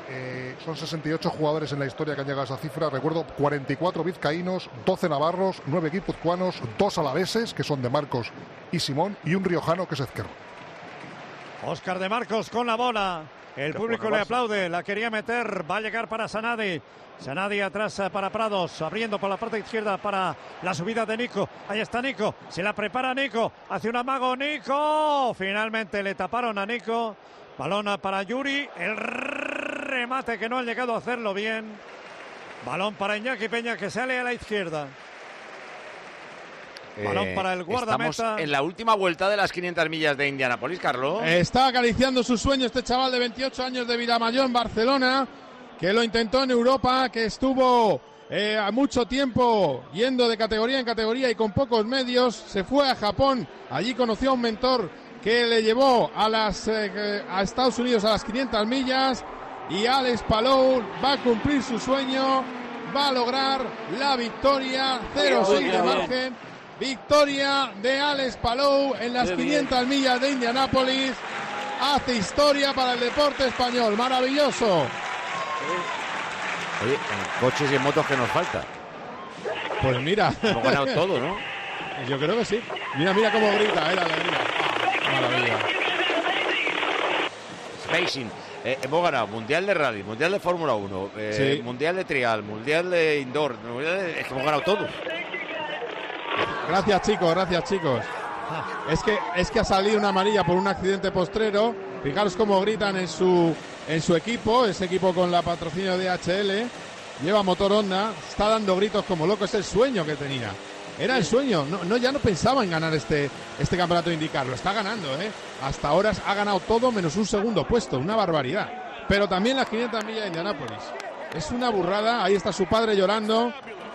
eh, son sesenta y ocho jugadores en la historia que han llegado a esa cifra. Recuerdo cuarenta y cuatro vizcaínos, doce navarros, nueve guipuzcoanos, dos alaveses, que son de Marcos y Simón, y un riojano, que es Ezquerro. Óscar de Marcos con la bola. El Qué público buena le base. aplaude, la quería meter, va a llegar para Sanadi. Sanadi atrás eh, para Prados, abriendo por la parte izquierda para la subida de Nico. Ahí está Nico, se la prepara Nico, hace un amago Nico. Finalmente le taparon a Nico. Balón para Yuri, el remate que no han llegado a hacerlo bien. Balón para Iñaki Peña, que sale a la izquierda. Balón para el guardameta. Estamos en la última vuelta de las quinientas millas de Indianápolis, Carlos. Está acariciando su sueño este chaval de veintiocho años de Vilamayor en Barcelona, que lo intentó en Europa, que estuvo eh, a mucho tiempo yendo de categoría en categoría y con pocos medios. Se fue a Japón, allí conoció a un mentor que le llevó a, las, eh, a Estados Unidos a las quinientas millas, y Alex Palou va a cumplir su sueño, va a lograr la victoria, cero seis de margen. Victoria de Alex Palou en las quinientas millas de Indianápolis. Hace historia para el deporte español. Maravilloso. Oye, en coches y en motos, ¿qué nos falta? Pues mira. Hemos ganado todo, ¿no? Yo creo que sí. Mira, mira cómo grita, eh, la alegría. Ah, maravilla. Racing. Eh, hemos ganado Mundial de Rally, Mundial de Fórmula uno, eh, Sí. Mundial de Trial, Mundial de Indoor. Mundial de... Es que hemos ganado todo. Gracias, chicos, gracias, chicos. Es que, es que ha salido una amarilla por un accidente postrero. Fijaros cómo gritan en su, en su equipo, ese equipo con la patrocinio de H L. Lleva motor Honda, está dando gritos como loco. Es el sueño que tenía. Era el sueño. No, no, ya no pensaba en ganar este, este campeonato de IndyCar. Lo está ganando, ¿eh? Hasta ahora ha ganado todo menos un segundo puesto. Una barbaridad. Pero también las quinientas millas de Indianápolis. Es una burrada. Ahí está su padre llorando.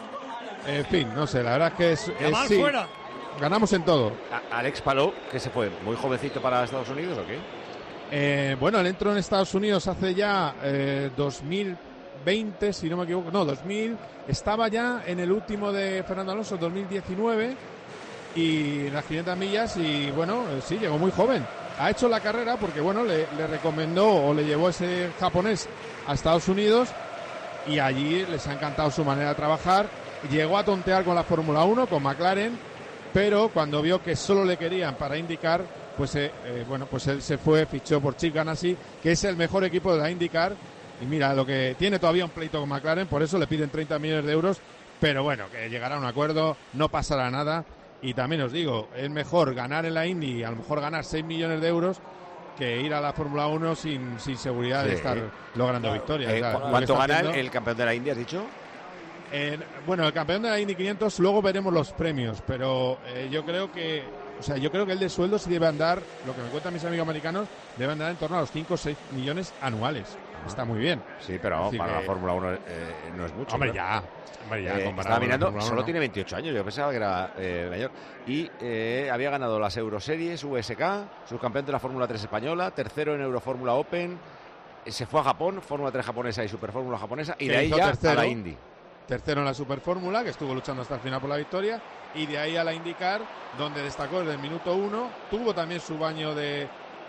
En fin, no sé, la verdad es que es, es sí, fuera. ganamos en todo. A- Alex Palou, que se fue muy jovencito para Estados Unidos, ¿o qué? Eh, bueno, él entró en Estados Unidos hace ya eh, dos mil veinte, si no me equivoco, no, dos mil, estaba ya en el último de Fernando Alonso, dos mil diecinueve, y las quinientas millas, y bueno, eh, sí, llegó muy joven. Ha hecho la carrera porque, bueno, le, le recomendó o le llevó ese japonés a Estados Unidos, y allí les ha encantado su manera de trabajar. Llegó a tontear con la Fórmula uno, con McLaren, pero cuando vio que solo le querían para IndyCar, pues eh, eh, bueno, pues él se fue, fichó por Chip Ganassi, que es el mejor equipo de la IndyCar, y mira, lo que tiene todavía un pleito con McLaren, por eso le piden treinta millones de euros, pero bueno, que llegará a un acuerdo, no pasará nada, y también os digo, es mejor ganar en la Indy y a lo mejor ganar seis millones de euros que ir a la Fórmula uno sin, sin seguridad Sí. de estar logrando victorias. Eh, O sea, ¿cu- lo que ¿Cuánto está gana haciendo- el campeón de la India, has dicho? Eh, bueno, el campeón de la Indy quinientos, luego veremos los premios, pero eh, yo creo que, o sea, yo creo que el de sueldo sí debe andar, lo que me cuentan mis amigos americanos, debe andar en torno a los cinco o seis millones anuales. Está muy bien. Sí, pero vamos, Así para que- la Fórmula uno eh, no es mucho. Hombre, ¿no? ya. Hombre, ya, Eh, comparado estaba con la mirando, Fórmula solo uno. tiene veintiocho años, yo pensaba que era eh, mayor. Y eh, había ganado las Euroseries, U S K, subcampeón de la Fórmula tres española, tercero en Eurofórmula Open, eh, se fue a Japón, Fórmula tres japonesa y Superfórmula japonesa, y Que de ahí hizo ya tercero. a la Indy. Tercero en la Superfórmula, que estuvo luchando hasta el final por la victoria, y de ahí a la IndyCar, donde destacó desde el minuto uno. Tuvo también su baño de,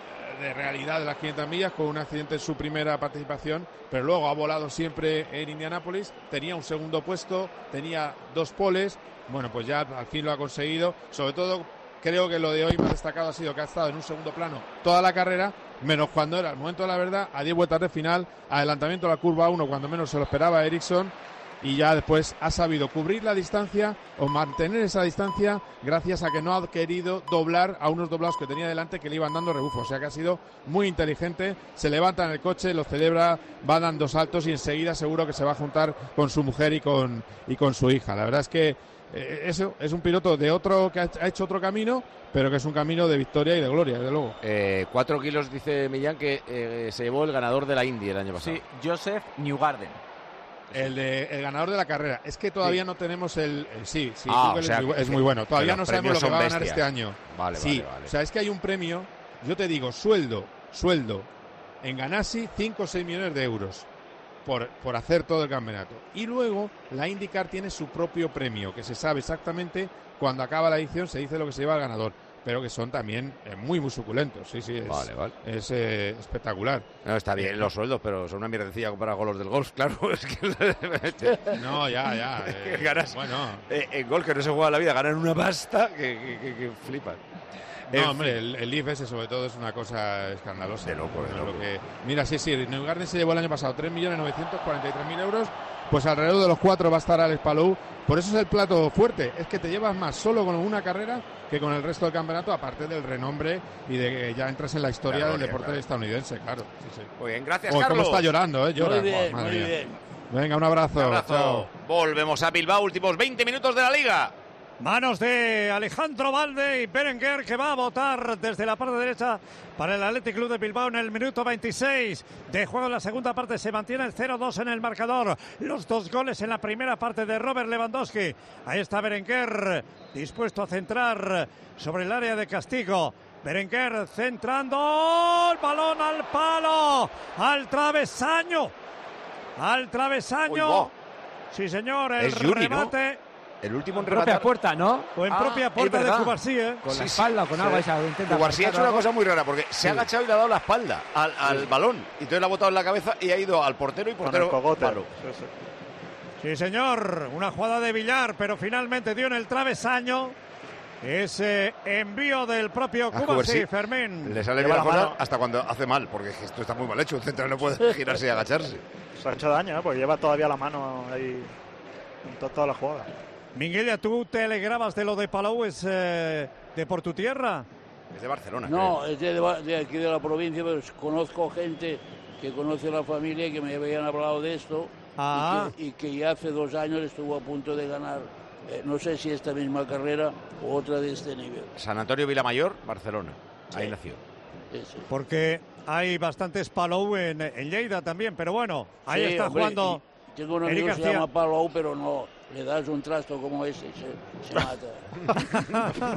de realidad de las quinientas millas con un accidente en su primera participación, pero luego ha volado siempre en Indianápolis. Tenía un segundo puesto, tenía dos poles. Bueno, pues ya al fin lo ha conseguido. Sobre todo, creo que lo de hoy más destacado ha sido que ha estado en un segundo plano toda la carrera, menos cuando era el momento de la verdad, a diez vueltas de final, adelantamiento a la curva uno, cuando menos se lo esperaba Ericsson. Y ya después ha sabido cubrir la distancia o mantener esa distancia gracias a que no ha querido doblar a unos doblados que tenía delante que le iban dando rebufo. O sea que ha sido muy inteligente. Se levanta en el coche, lo celebra, va dando saltos y enseguida seguro que se va a juntar con su mujer y con, y con su hija. La verdad es que eh, eso es un piloto de otro que ha ha hecho otro camino, pero que es un camino de victoria y de gloria, desde luego. Eh, cuatro kilos, dice Millán, que eh, se llevó el ganador de la Indy el año pasado. Sí, Joseph Newgarden. El, de, el ganador de la carrera. Es que todavía Sí. no tenemos el... el- sí, sí, Ah, Google o sea, es, muy, que- es muy bueno. que Todavía los no sabemos lo premios que son va a ganar bestias. este año. Vale, sí, vale, vale. o sea, es que hay un premio, yo te digo, sueldo, sueldo, en Ganassi, cinco o seis millones de euros por, por hacer todo el campeonato. Y luego la IndyCar tiene su propio premio, que se sabe exactamente cuando acaba la edición, se dice lo que se lleva al ganador. pero que son también eh, muy, muy suculentos. Sí, sí, es, vale, vale. es eh, espectacular. No, está bien los sueldos, pero son una mierdecilla comparado con los del golf, claro. Es que... no, ya, ya. Eh, ganas, bueno. Eh, en golf, que no se juega la vida, ganan una pasta que, que, que, que flipan. No, en hombre, el, el I F ese sobre todo es una cosa escandalosa. De loco, de loco. Lo que, mira, sí, sí, New Garden se llevó el año pasado tres millones novecientos cuarenta y tres mil euros, pues alrededor de los cuatro va a estar Alex Palou. Por eso es el plato fuerte, es que te llevas más solo con una carrera que con el resto del campeonato, aparte del renombre y de que ya entras en la historia claro, del bien, deporte claro. estadounidense, claro. Sí, sí. Muy bien, gracias, oh, Carlos. Cómo está llorando, ¿eh? Llora. Muy bien, oh, muy mía. bien. Venga, un abrazo. Un abrazo. Chao. Volvemos a Bilbao, últimos veinte minutos de la Liga. Manos de Alejandro Valde y Berenguer, que va a votar desde la parte derecha para el Athletic Club de Bilbao en el minuto veintiséis de juego. En la segunda parte se mantiene el cero dos en el marcador. Los dos goles en la primera parte de Robert Lewandowski. Ahí está Berenguer, dispuesto a centrar sobre el área de castigo. Berenguer centrando, el balón al palo, al travesaño, al travesaño. Uy, wow. Sí, señor, el es Yuri, remate. ¿no? El último en propia puerta, ¿no? O en ah, propia puerta de Cubarsí, ¿eh? Con sí, la espalda, con sí. agua. Esa, intenta Cubarsí ha hecho una cosa muy rara, porque sí. se ha agachado y le ha dado la espalda al, al sí. balón. Y entonces le ha botado en la cabeza y ha ido al portero y portero palo. Sí, sí. sí, señor. Una jugada de Villar, pero finalmente dio en el travesaño. Ese envío del propio Cubarsí, Fermín. Le sale bien la cosa hasta cuando hace mal, porque esto está muy mal hecho. Un central no puede girarse y agacharse. Se ha hecho daño, ¿eh? Porque lleva todavía la mano ahí en to toda la jugada. Miguel, ¿tú te alegrabas de lo de Palou? ¿Es eh, de por tu tierra? Es de Barcelona. No, creo. es de, de aquí de la provincia, pero conozco gente que conoce la familia que me habían hablado de esto ah. y, que, y que ya hace dos años estuvo a punto de ganar, eh, no sé si esta misma carrera o otra de este nivel. San Antonio Vilamayor, Barcelona. Ahí sí. nació. Sí, sí. Porque hay bastantes Palou en, en Lleida también, pero bueno, ahí sí, está hombre, jugando. Tengo un amigo que se llama Palou, pero no, le das un trasto como ese y se, se mata.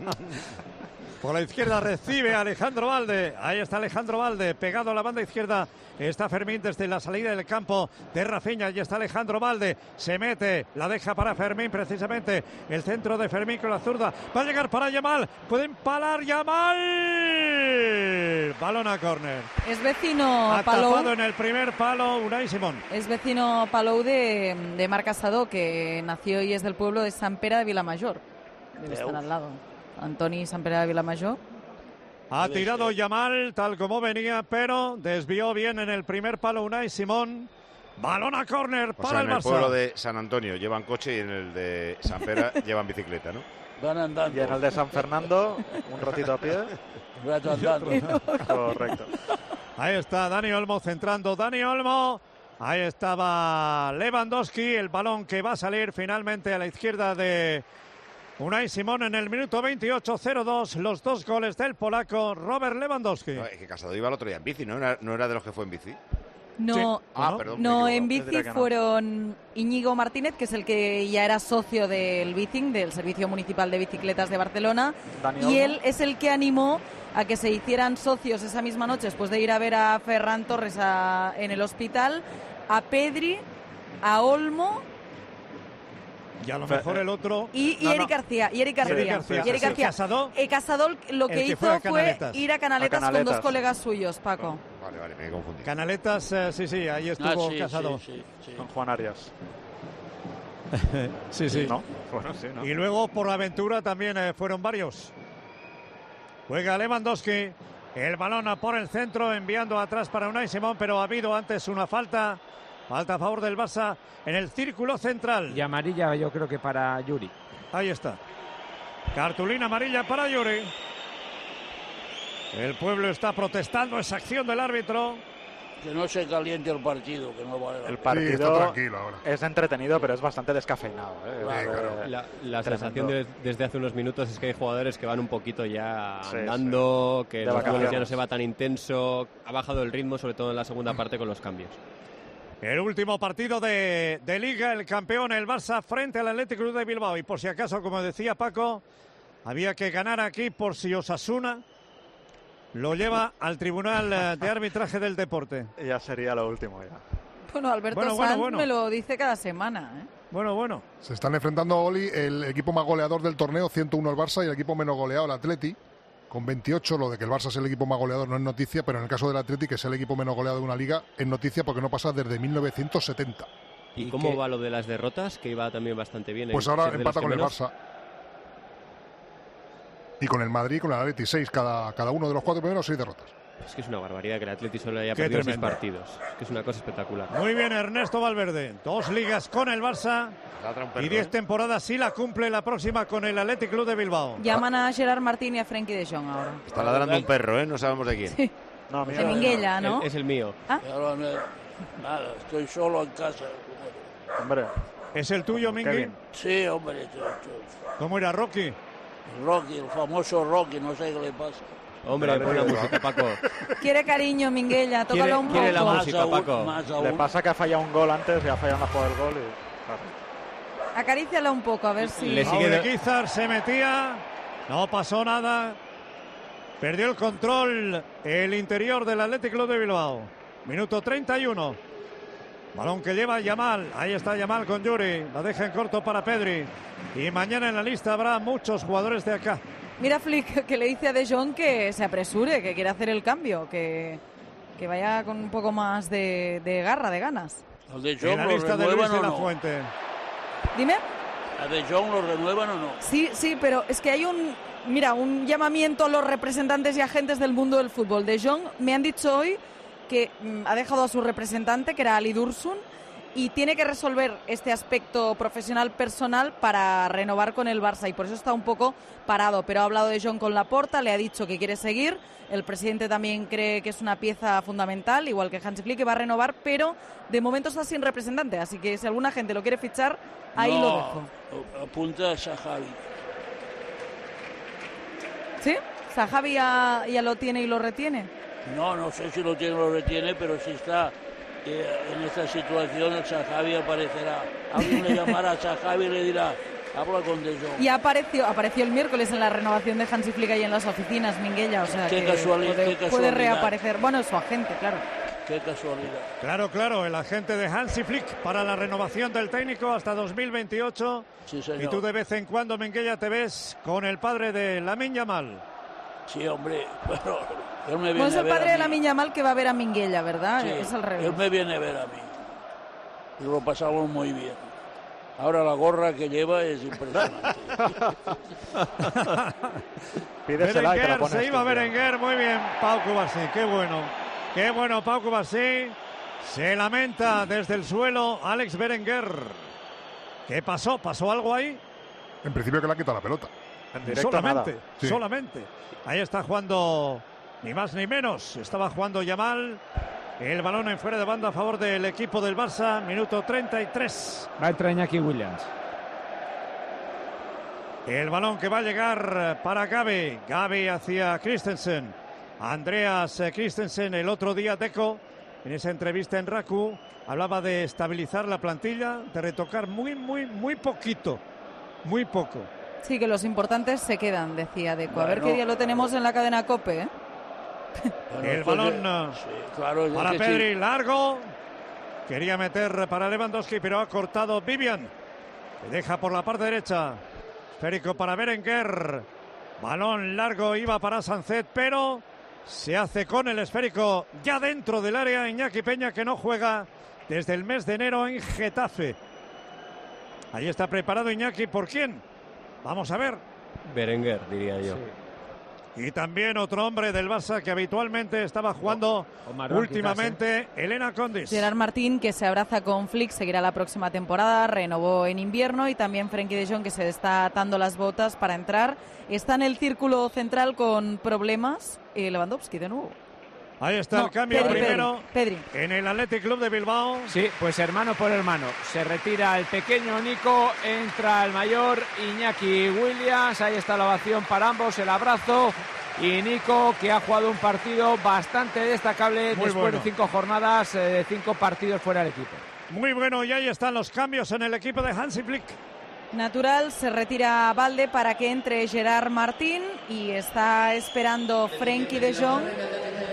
Por la izquierda recibe Alejandro Valde. Ahí está Alejandro Valde, pegado a la banda izquierda. Está Fermín desde la salida del campo de Rafinha. Allí está Alejandro Valde. Se mete, la deja para Fermín precisamente. El centro de Fermín con la zurda. Va a llegar para Yamal. Puede empalar Yamal. Balón a córner. Es vecino Atrapado Palou. en el primer palo Unai Simón. Es vecino Palou de, de Marc Casado, que nació y es del pueblo de Sant Pere de Vilamayor. Debe estar al lado. Antoni Sant Pere de Vilamayor. Ha tirado Yamal tal como venía, pero desvió bien en el primer palo Unai Simón. Balón a córner para o sea, el en Barça. el pueblo de San Antonio llevan coche y en el de San Pere llevan bicicleta, ¿no? Van andando. Y en el de San Fernando, un ratito a pie. Un rato andando. Correcto. Ahí está Dani Olmo centrando. Dani Olmo. Ahí estaba Lewandowski. El balón que va a salir finalmente a la izquierda de Unai Simón en el minuto veintiocho, cero dos, los dos goles del polaco Robert Lewandowski. No, es que Casado iba el otro día en bici, ¿no? ¿Era, no era de los que fue en bici? No, sí. ah, perdón, no en bici no. fueron Íñigo Martínez, que es el que ya era socio del Bicing, del Servicio Municipal de Bicicletas de Barcelona, Daniel, y él es el que animó a que se hicieran socios esa misma noche, después de ir a ver a Ferran Torres a, en el hospital, a Pedri, a Olmo. Y a lo mejor el otro... Y, y no, Eric no. García. Y Eric García. Y Eric García. Y Eric García. Casado, eh, Casado lo que, que hizo fue, fue ir a Canaletas, a Canaletas con dos colegas suyos, Paco. Vale, vale, me he confundido. Canaletas, eh, sí, sí, ahí estuvo ah, sí, Casado. Sí, sí, sí. Con Juan Arias. sí, sí. ¿No? Bueno, sí, ¿no? Y luego por la aventura también eh, fueron varios. Juega Lewandowski. El balón por el centro, enviando atrás para Unai Simón, pero ha habido antes una falta. Falta a favor del Barça en el círculo central. Y amarilla yo creo que para Yuri. Ahí está. Cartulina amarilla para Yuri. El pueblo está protestando esa acción del árbitro. Que no se caliente el partido, que no vale la El partido sí, está tranquilo ahora. Es entretenido, pero es bastante descafeinado. ¿eh? Claro, claro. La, la sensación de, desde hace unos minutos es que hay jugadores que van un poquito ya sí, andando, sí. que los goles ya no se va tan intenso. Ha bajado el ritmo, sobre todo en la segunda parte con los cambios. El último partido de, de Liga, el campeón, el Barça, frente al Athletic Club de Bilbao. Y por si acaso, como decía Paco, había que ganar aquí por si Osasuna lo lleva al Tribunal de Arbitraje del Deporte. Ya sería lo último ya. Bueno, Alberto bueno, Sanz bueno, bueno. me lo dice cada semana, ¿eh? Bueno, bueno. Se están enfrentando, Oli, el equipo más goleador del torneo, ciento uno el Barça, y el equipo menos goleado, el Atleti, con veintiocho. Lo de que el Barça es el equipo más goleador no es noticia, pero en el caso del Atleti, que es el equipo menos goleado de una liga, es noticia porque no pasa desde mil novecientos setenta. ¿Y, ¿Y cómo que... va lo de las derrotas? Que iba también bastante bien. Pues ahora empata con menos... el Barça. Y con el Madrid, con el Atleti, seis cada, cada uno de los cuatro primeros, seis derrotas. Es que es una barbaridad que el Atleti solo haya Qué perdido tremendo. seis partidos. Es que es una cosa espectacular. Muy bien, Ernesto Valverde. Dos ligas con el Barça y diez temporadas si la cumple la próxima con el Athletic Club de Bilbao. Llaman a Gerard Martín y a Frenkie de Jong ahora. Está ladrando un perro, ¿eh? No sabemos de quién. Sí. No, de Minguella, ¿no? Es, es el mío. ¿Ah? Nada, estoy solo en casa. Hombre. ¿Es el tuyo, Mingui? Sí, hombre. ¿Cómo era Rocky? Rocky, el famoso Rocky, no sé qué le pasa. Hombre, pon la música, Paco. Quiere cariño, Minguella, tócalo un poco. Quiere la música, Paco. Le pasa que ha fallado un gol antes y ha fallado una jugada del gol. Y... Acaríciala un poco, a ver si... Le sigue de... Guizar se metía, no pasó nada. Perdió el control el interior del Athletic Club de Bilbao. Minuto treinta y uno. Balón que lleva Yamal. Ahí está Yamal con Yuri. La deja en corto para Pedri. Y mañana en la lista habrá muchos jugadores de acá. Mira Flick que le dice a De Jong que se apresure, que quiere hacer el cambio, que, que vaya con un poco más de, de garra, de ganas. ¿A De Jong en la lo lista de Luis de la no? Fuente. Dime. ¿A De Jong lo renuevan o no? Sí, sí, pero es que hay un, mira, un llamamiento a los representantes y agentes del mundo del fútbol. De Jong me han dicho hoy que mm, ha dejado a su representante, que era Ali Dursun, y tiene que resolver este aspecto profesional personal para renovar con el Barça, y por eso está un poco parado, pero ha hablado De Jong con Laporta, le ha dicho que quiere seguir, el presidente también cree que es una pieza fundamental, igual que Hansi Flick, que va a renovar, pero de momento está sin representante, así que si alguna gente lo quiere fichar, ahí no, lo dejo. Apunta a Sahavi. ¿Sí? ¿Sahavi ya, ya lo tiene y lo retiene? No, no sé si lo tiene o lo retiene, pero si está... en esta situación el Sahavi aparecerá. Alguien le llamará a Sahavi y le dirá, habla con De Jong. Y apareció, apareció el miércoles en la renovación de Hansi Flick ahí en las oficinas, Minguella, o sea qué que casualidad, puede, qué casualidad. puede reaparecer. Bueno, es su agente, claro. Qué casualidad. Claro, claro, el agente de Hansi Flick para la renovación del técnico hasta dos mil veintiocho. Sí, señor. Y tú de vez en cuando, Minguella, te ves con el padre de Lamine Yamal. Sí, hombre, bueno, él me viene pues el a ver padre a de Lamine Yamal que va a ver a Minguella, ¿verdad? Sí, es al revés. Él me viene a ver a mí. Y lo pasamos muy bien. Ahora la gorra que lleva es impresionante. Berenguer, se iba Berenguer, muy bien, Pau Cubarsí, qué bueno. Qué bueno Pau Cubarsí. Se lamenta desde el suelo Alex Berenguer. ¿Qué pasó? ¿Pasó algo ahí? En principio que le ha quitado la pelota. Solamente, sí. solamente. Ahí está jugando ni más ni menos. Estaba jugando Yamal. El balón en fuera de banda a favor del equipo del Barça. Minuto treinta y tres. Va a entrar Iñaki Williams. El balón que va a llegar para Gavi. Gavi hacia Christensen. Andreas Christensen. El otro día Deco, en esa entrevista en Raku, hablaba de estabilizar la plantilla, de retocar muy, muy, muy poquito. Muy poco. Sí, que los importantes se quedan, decía Deco. Bueno, a ver qué día lo tenemos en la cadena COPE, ¿eh? Bueno, el balón de... sí, claro, para Pedri, sí. Largo. Quería meter para Lewandowski, pero ha cortado Vivian. Que deja por la parte derecha. Esférico para Berenguer. Balón largo, iba para Sancet, pero se hace con el esférico ya dentro del área. Iñaki Peña, que no juega desde el mes de enero en Getafe. Ahí está preparado Iñaki. ¿Por quién? Vamos a ver. Berenguer, diría yo. Sí. Y también otro hombre del Barça que habitualmente estaba jugando oh, últimamente, quizás, ¿eh? Elena Condis. Gerard Martín, que se abraza con Flick, seguirá la próxima temporada, renovó en invierno, y también Frenkie de Jong, que se está atando las botas para entrar. Está en el círculo central con problemas. Y Lewandowski de nuevo. Ahí está no, el cambio Pedri, primero Pedri, Pedri. En el Athletic Club de Bilbao. Sí, pues hermano por hermano. Se retira el pequeño Nico, entra el mayor Iñaki Williams. Ahí está la ovación para ambos, el abrazo. Y Nico, que ha jugado un partido bastante destacable Muy después bueno. de cinco jornadas, de eh, cinco partidos fuera del equipo. Muy bueno, y ahí están los cambios en el equipo de Hansi Flick. Natural, se retira Valde para que entre Gerard Martín y está esperando Frenkie de Jong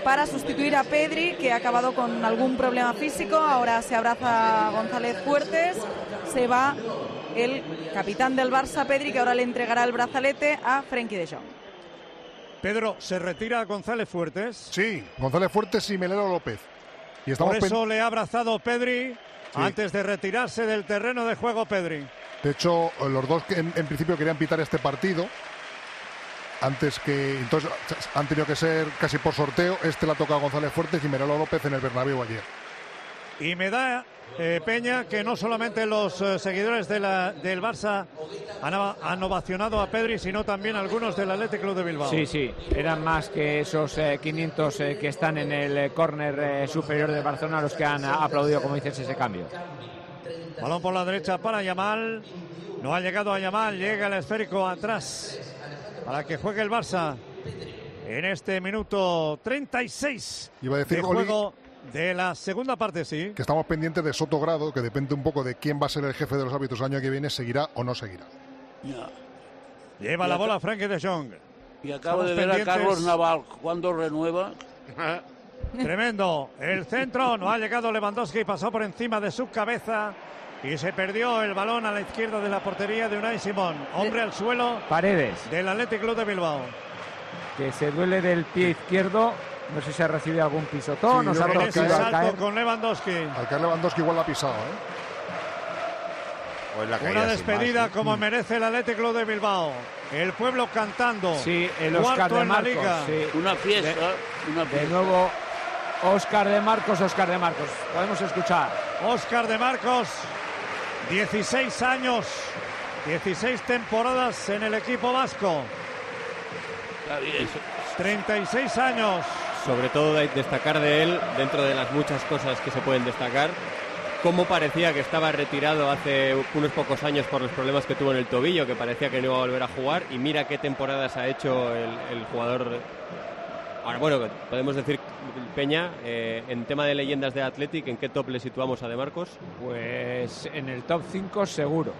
para sustituir a Pedri, que ha acabado con algún problema físico. Ahora se abraza a González Fuertes. Se va el capitán del Barça, Pedri, que ahora le entregará el brazalete a Frenkie de Jong. Pedro, ¿se retira González Fuertes? Sí, González Fuertes y Melero López. Y estamos Por eso le ha abrazado Pedri, sí, antes de retirarse del terreno de juego Pedri. De hecho, los dos que en, en principio querían pitar este partido, antes que entonces han tenido que ser casi por sorteo. Este la toca a González Fuertes y Melero López en el Bernabéu ayer. Y me da eh, Peña que no solamente los eh, seguidores de la, del Barça han, han ovacionado a Pedri, sino también algunos del Athletic Club de Bilbao. Sí, sí, eran más que esos eh, quinientos eh, que están en el eh, córner eh, superior de Barcelona los que han aplaudido, como dices, ese cambio. Balón por la derecha para Yamal. No ha llegado a Yamal, llega el esférico atrás para que juegue el Barça en este minuto treinta y seis Iba a decir, de Oli, juego de la segunda parte, sí. Que estamos pendientes de Soto Grado, que depende un poco de quién va a ser el jefe de los árbitros el año que viene, seguirá o no seguirá. Ya. Lleva Y la acá- bola Frenkie de Jong. Y acabo Estamos de ver pendientes. a Carlos Naval. ¿Cuándo renueva? Tremendo. El centro, no ha llegado Lewandowski, pasó por encima de su cabeza y se perdió el balón a la izquierda de la portería de Unai Simón. Hombre al suelo. Paredes. Del Athletic Club de Bilbao. Que se duele del pie izquierdo. No sé si ha recibido algún pisotón. Sí, Nos yo ha creo que torcido cae. al caer. Con Lewandowski. Al caer Lewandowski igual la ha pisado, ¿eh? O es la Una caída sin despedida más, ¿eh? como merece el Athletic Club de Bilbao. El pueblo cantando. Sí, el Oscar Cuarto de en la Marcos. liga. Sí. Una fiesta. De, una de fiesta. nuevo, Oscar de Marcos, Oscar de Marcos. Podemos escuchar. Oscar de Marcos, dieciséis años, dieciséis temporadas en el equipo vasco. Está bien. treinta y seis años. Sobre todo de destacar de él, dentro de las muchas cosas que se pueden destacar, cómo parecía que estaba retirado hace unos pocos años por los problemas que tuvo en el tobillo, que parecía que no iba a volver a jugar, y mira qué temporadas ha hecho el, el jugador. Ahora, bueno, podemos decir, Peña, eh, en tema de leyendas de Athletic, ¿en qué top le situamos a De Marcos? Pues en el top cinco seguro.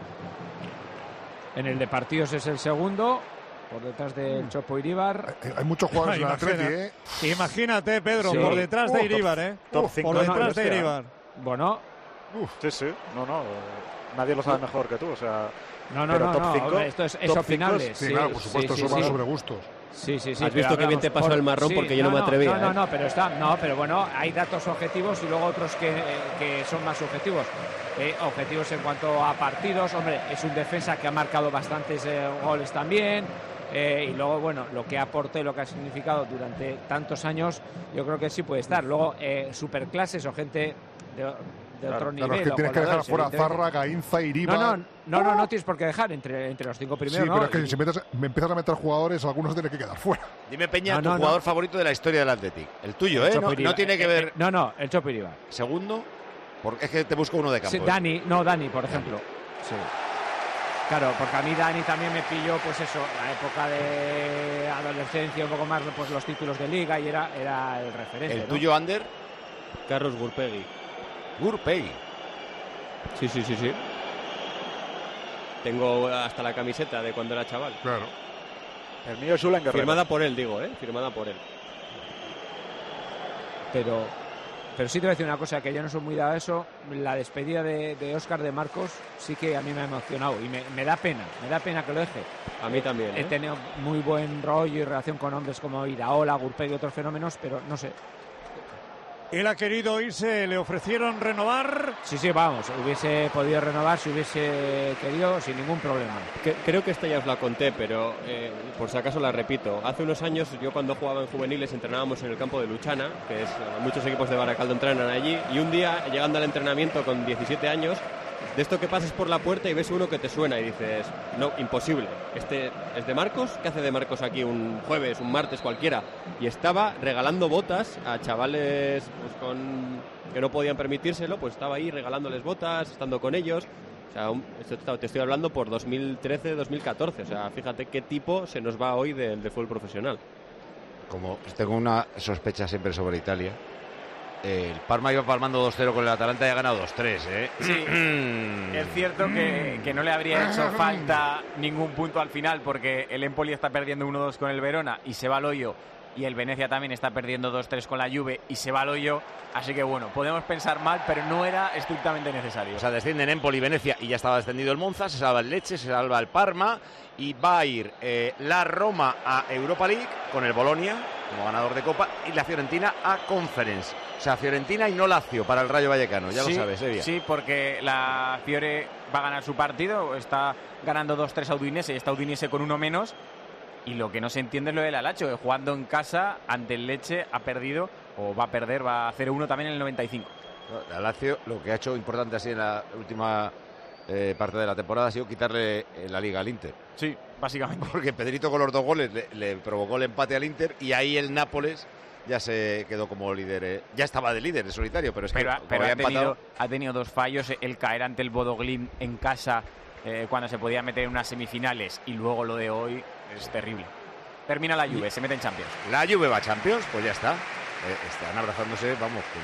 En el de partidos es el segundo, por detrás del Chopo Iríbar. Hay, hay muchos jugadores en el Imagina- Atleti, ¿eh? Imagínate, Pedro, Sí. por detrás de Uh, Iríbar, ¿eh? top Por cinco, detrás no, de hostia. Iríbar. Bueno, Sí, sí. No, no. eh, Nadie lo sabe mejor que tú. O sea, no, no, pero no, top no, cinco, hombre, esto es, es top opinable. cinco es- Sí, sí, claro, por supuesto, sí, eso sí, va sí. sobre gustos. Sí, sí, sí. Has pero visto que bien hablamos te pasó por- el marrón, porque yo no me atrevía, No, no, ¿eh? no, pero está, no, pero bueno, hay datos objetivos y luego otros que, que son más subjetivos. Eh, objetivos en cuanto a partidos, hombre, es un defensa que ha marcado bastantes eh, goles también. Eh, y luego, bueno, lo que aporta y lo que ha significado durante tantos años, yo creo que sí puede estar. Luego, eh, superclases o gente de, de Claro, otro nivel. es que o tienes que dejar goleadores, fuera a evidentemente. Zarra, Gainza, Iribar. No, no, no, no, no tienes por qué dejar entre, entre los cinco Sí, primeros. pero ¿no? es que si metes- me empiezas a meter jugadores, algunos tienen que quedar fuera. Dime, Peña, No, tu no, no. jugador favorito de la historia del Athletic. El tuyo, El ¿eh? Chopo No, Iríbar. no tiene que Eh, ver. eh, no, no, el Chopo Iríbar. Segundo, porque es que te busco uno de campo. Sí, ¿eh? Dani, no, Dani, por ejemplo. Sí. Claro, porque a mí Dani también me pilló, pues eso, la época de adolescencia, un poco más, pues los títulos de liga y era, era el referente. El ¿no? tuyo, Ander, Carlos Gurpegui. Gurpegui. Sí, sí, sí, sí. Tengo hasta la camiseta de cuando era chaval. Claro. el mío es Julen Guerrero. Firmada por él, digo, ¿eh? Firmada por él. Pero, pero sí te voy a decir una cosa, que yo no soy muy dado a eso. La despedida de, de Óscar de Marcos sí que a mí me ha emocionado y me, me da pena, me da pena que lo deje. A mí también, He ¿eh? tenido muy buen rollo y relación con hombres como Iraola, Gurpegui y otros fenómenos, pero no sé. Él ha querido irse, le ofrecieron renovar. Sí, sí, vamos, hubiese podido renovar si hubiese querido sin ningún problema. Que- creo que esta ya os la conté, pero eh, por si acaso la repito. Hace unos años, yo cuando jugaba en juveniles entrenábamos en el campo de Luchana, que es eh, muchos equipos de Baracaldo entrenan allí, y un día, llegando al entrenamiento con diecisiete años, de esto que pasas por la puerta y ves uno que te suena y dices, no, imposible. Este es de Marcos, ¿qué hace de Marcos aquí un jueves, un martes, cualquiera? Y estaba regalando botas a chavales pues, con que no podían permitírselo, pues estaba ahí regalándoles botas, estando con ellos. O sea, un- esto te estoy hablando por dos mil trece, dos mil catorce. O sea, fíjate qué tipo se nos va hoy del de fútbol profesional. Como pues tengo una sospecha siempre sobre Italia. El Parma iba palmando dos cero con el Atalanta y ha ganado dos tres, ¿eh? Sí, es cierto que, que no le habría hecho falta ningún punto al final porque el Empoli está perdiendo uno dos con el Verona y se va al hoyo y el Venecia también está perdiendo dos tres con la Juve y se va al hoyo, así que bueno, podemos pensar mal, pero no era estrictamente necesario. O sea, descienden Empoli, Venecia y ya estaba descendido el Monza, se salva el Lecce, se salva el Parma y va a ir eh, la Roma a Europa League con el Bolonia como ganador de Copa y la Fiorentina a Conference. O sea, Fiorentina y no Lazio para el Rayo Vallecano, ya sí, lo sabes, Evia. Sí, porque la Fiore va a ganar su partido, está ganando dos tres a Udinese y está Udinese con uno menos. Y lo que no se entiende es lo del Alacho, jugando en casa ante el Lecce ha perdido, o va a perder, va a cero uno también en el noventa y cinco. El Lazio lo que ha hecho importante así en la última eh, parte de la temporada ha sido quitarle eh, la liga al Inter. Sí, básicamente. Porque Pedrito con los dos goles le, le provocó el empate al Inter y ahí el Nápoles ya se quedó como líder, eh, ya estaba de líder, de solitario, pero es pero, que pero había ha, tenido, empatado. ha tenido dos fallos, el caer ante el Bodo Glimt en casa eh, cuando se podía meter en unas semifinales y luego lo de hoy es terrible. Termina la Juve, se mete en Champions. La Juve va a Champions, pues ya está. Eh, están abrazándose, vamos, con...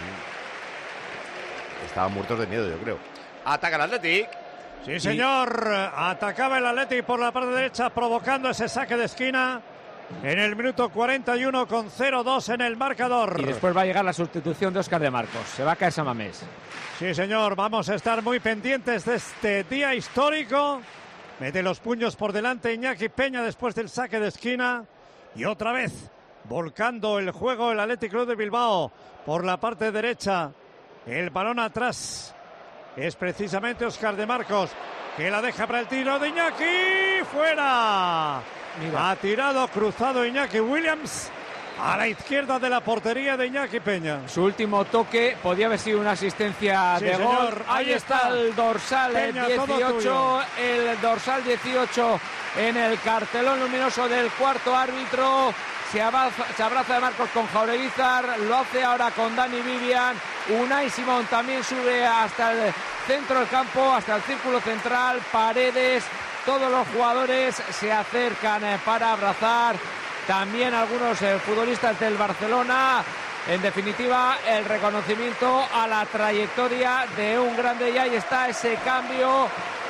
estaban muertos de miedo, yo creo. Ataca el Athletic. Sí, señor. Atacaba el Athletic por la parte derecha, provocando ese saque de esquina en el minuto cuarenta y uno con cero dos en el marcador. Y después va a llegar la sustitución de Óscar de Marcos. Se va a caer Samamés. Sí, señor. Vamos a estar muy pendientes de este día histórico. Mete los puños por delante Iñaki Peña después del saque de esquina. Y otra vez, volcando el juego el Athletic Club de Bilbao por la parte derecha. El balón atrás es precisamente Óscar de Marcos, que la deja para el tiro de Iñaki. ¡Fuera! Mira. Ha tirado cruzado Iñaki Williams a la izquierda de la portería de Iñaki Peña. Su último toque podía haber sido una asistencia sí, de señor. gol. Ahí, Ahí está, está el dorsal Peña, dieciocho, el dorsal dieciocho en el cartelón luminoso del cuarto árbitro. Se abraza, se abraza de Marcos con Jauregizar, lo hace ahora con Dani Vivian. Unai Simón también sube hasta el centro del campo, hasta el círculo central. Paredes, todos los jugadores se acercan para abrazar. También algunos eh, futbolistas del Barcelona. En definitiva, el reconocimiento a la trayectoria de un grande. Y ahí está ese cambio,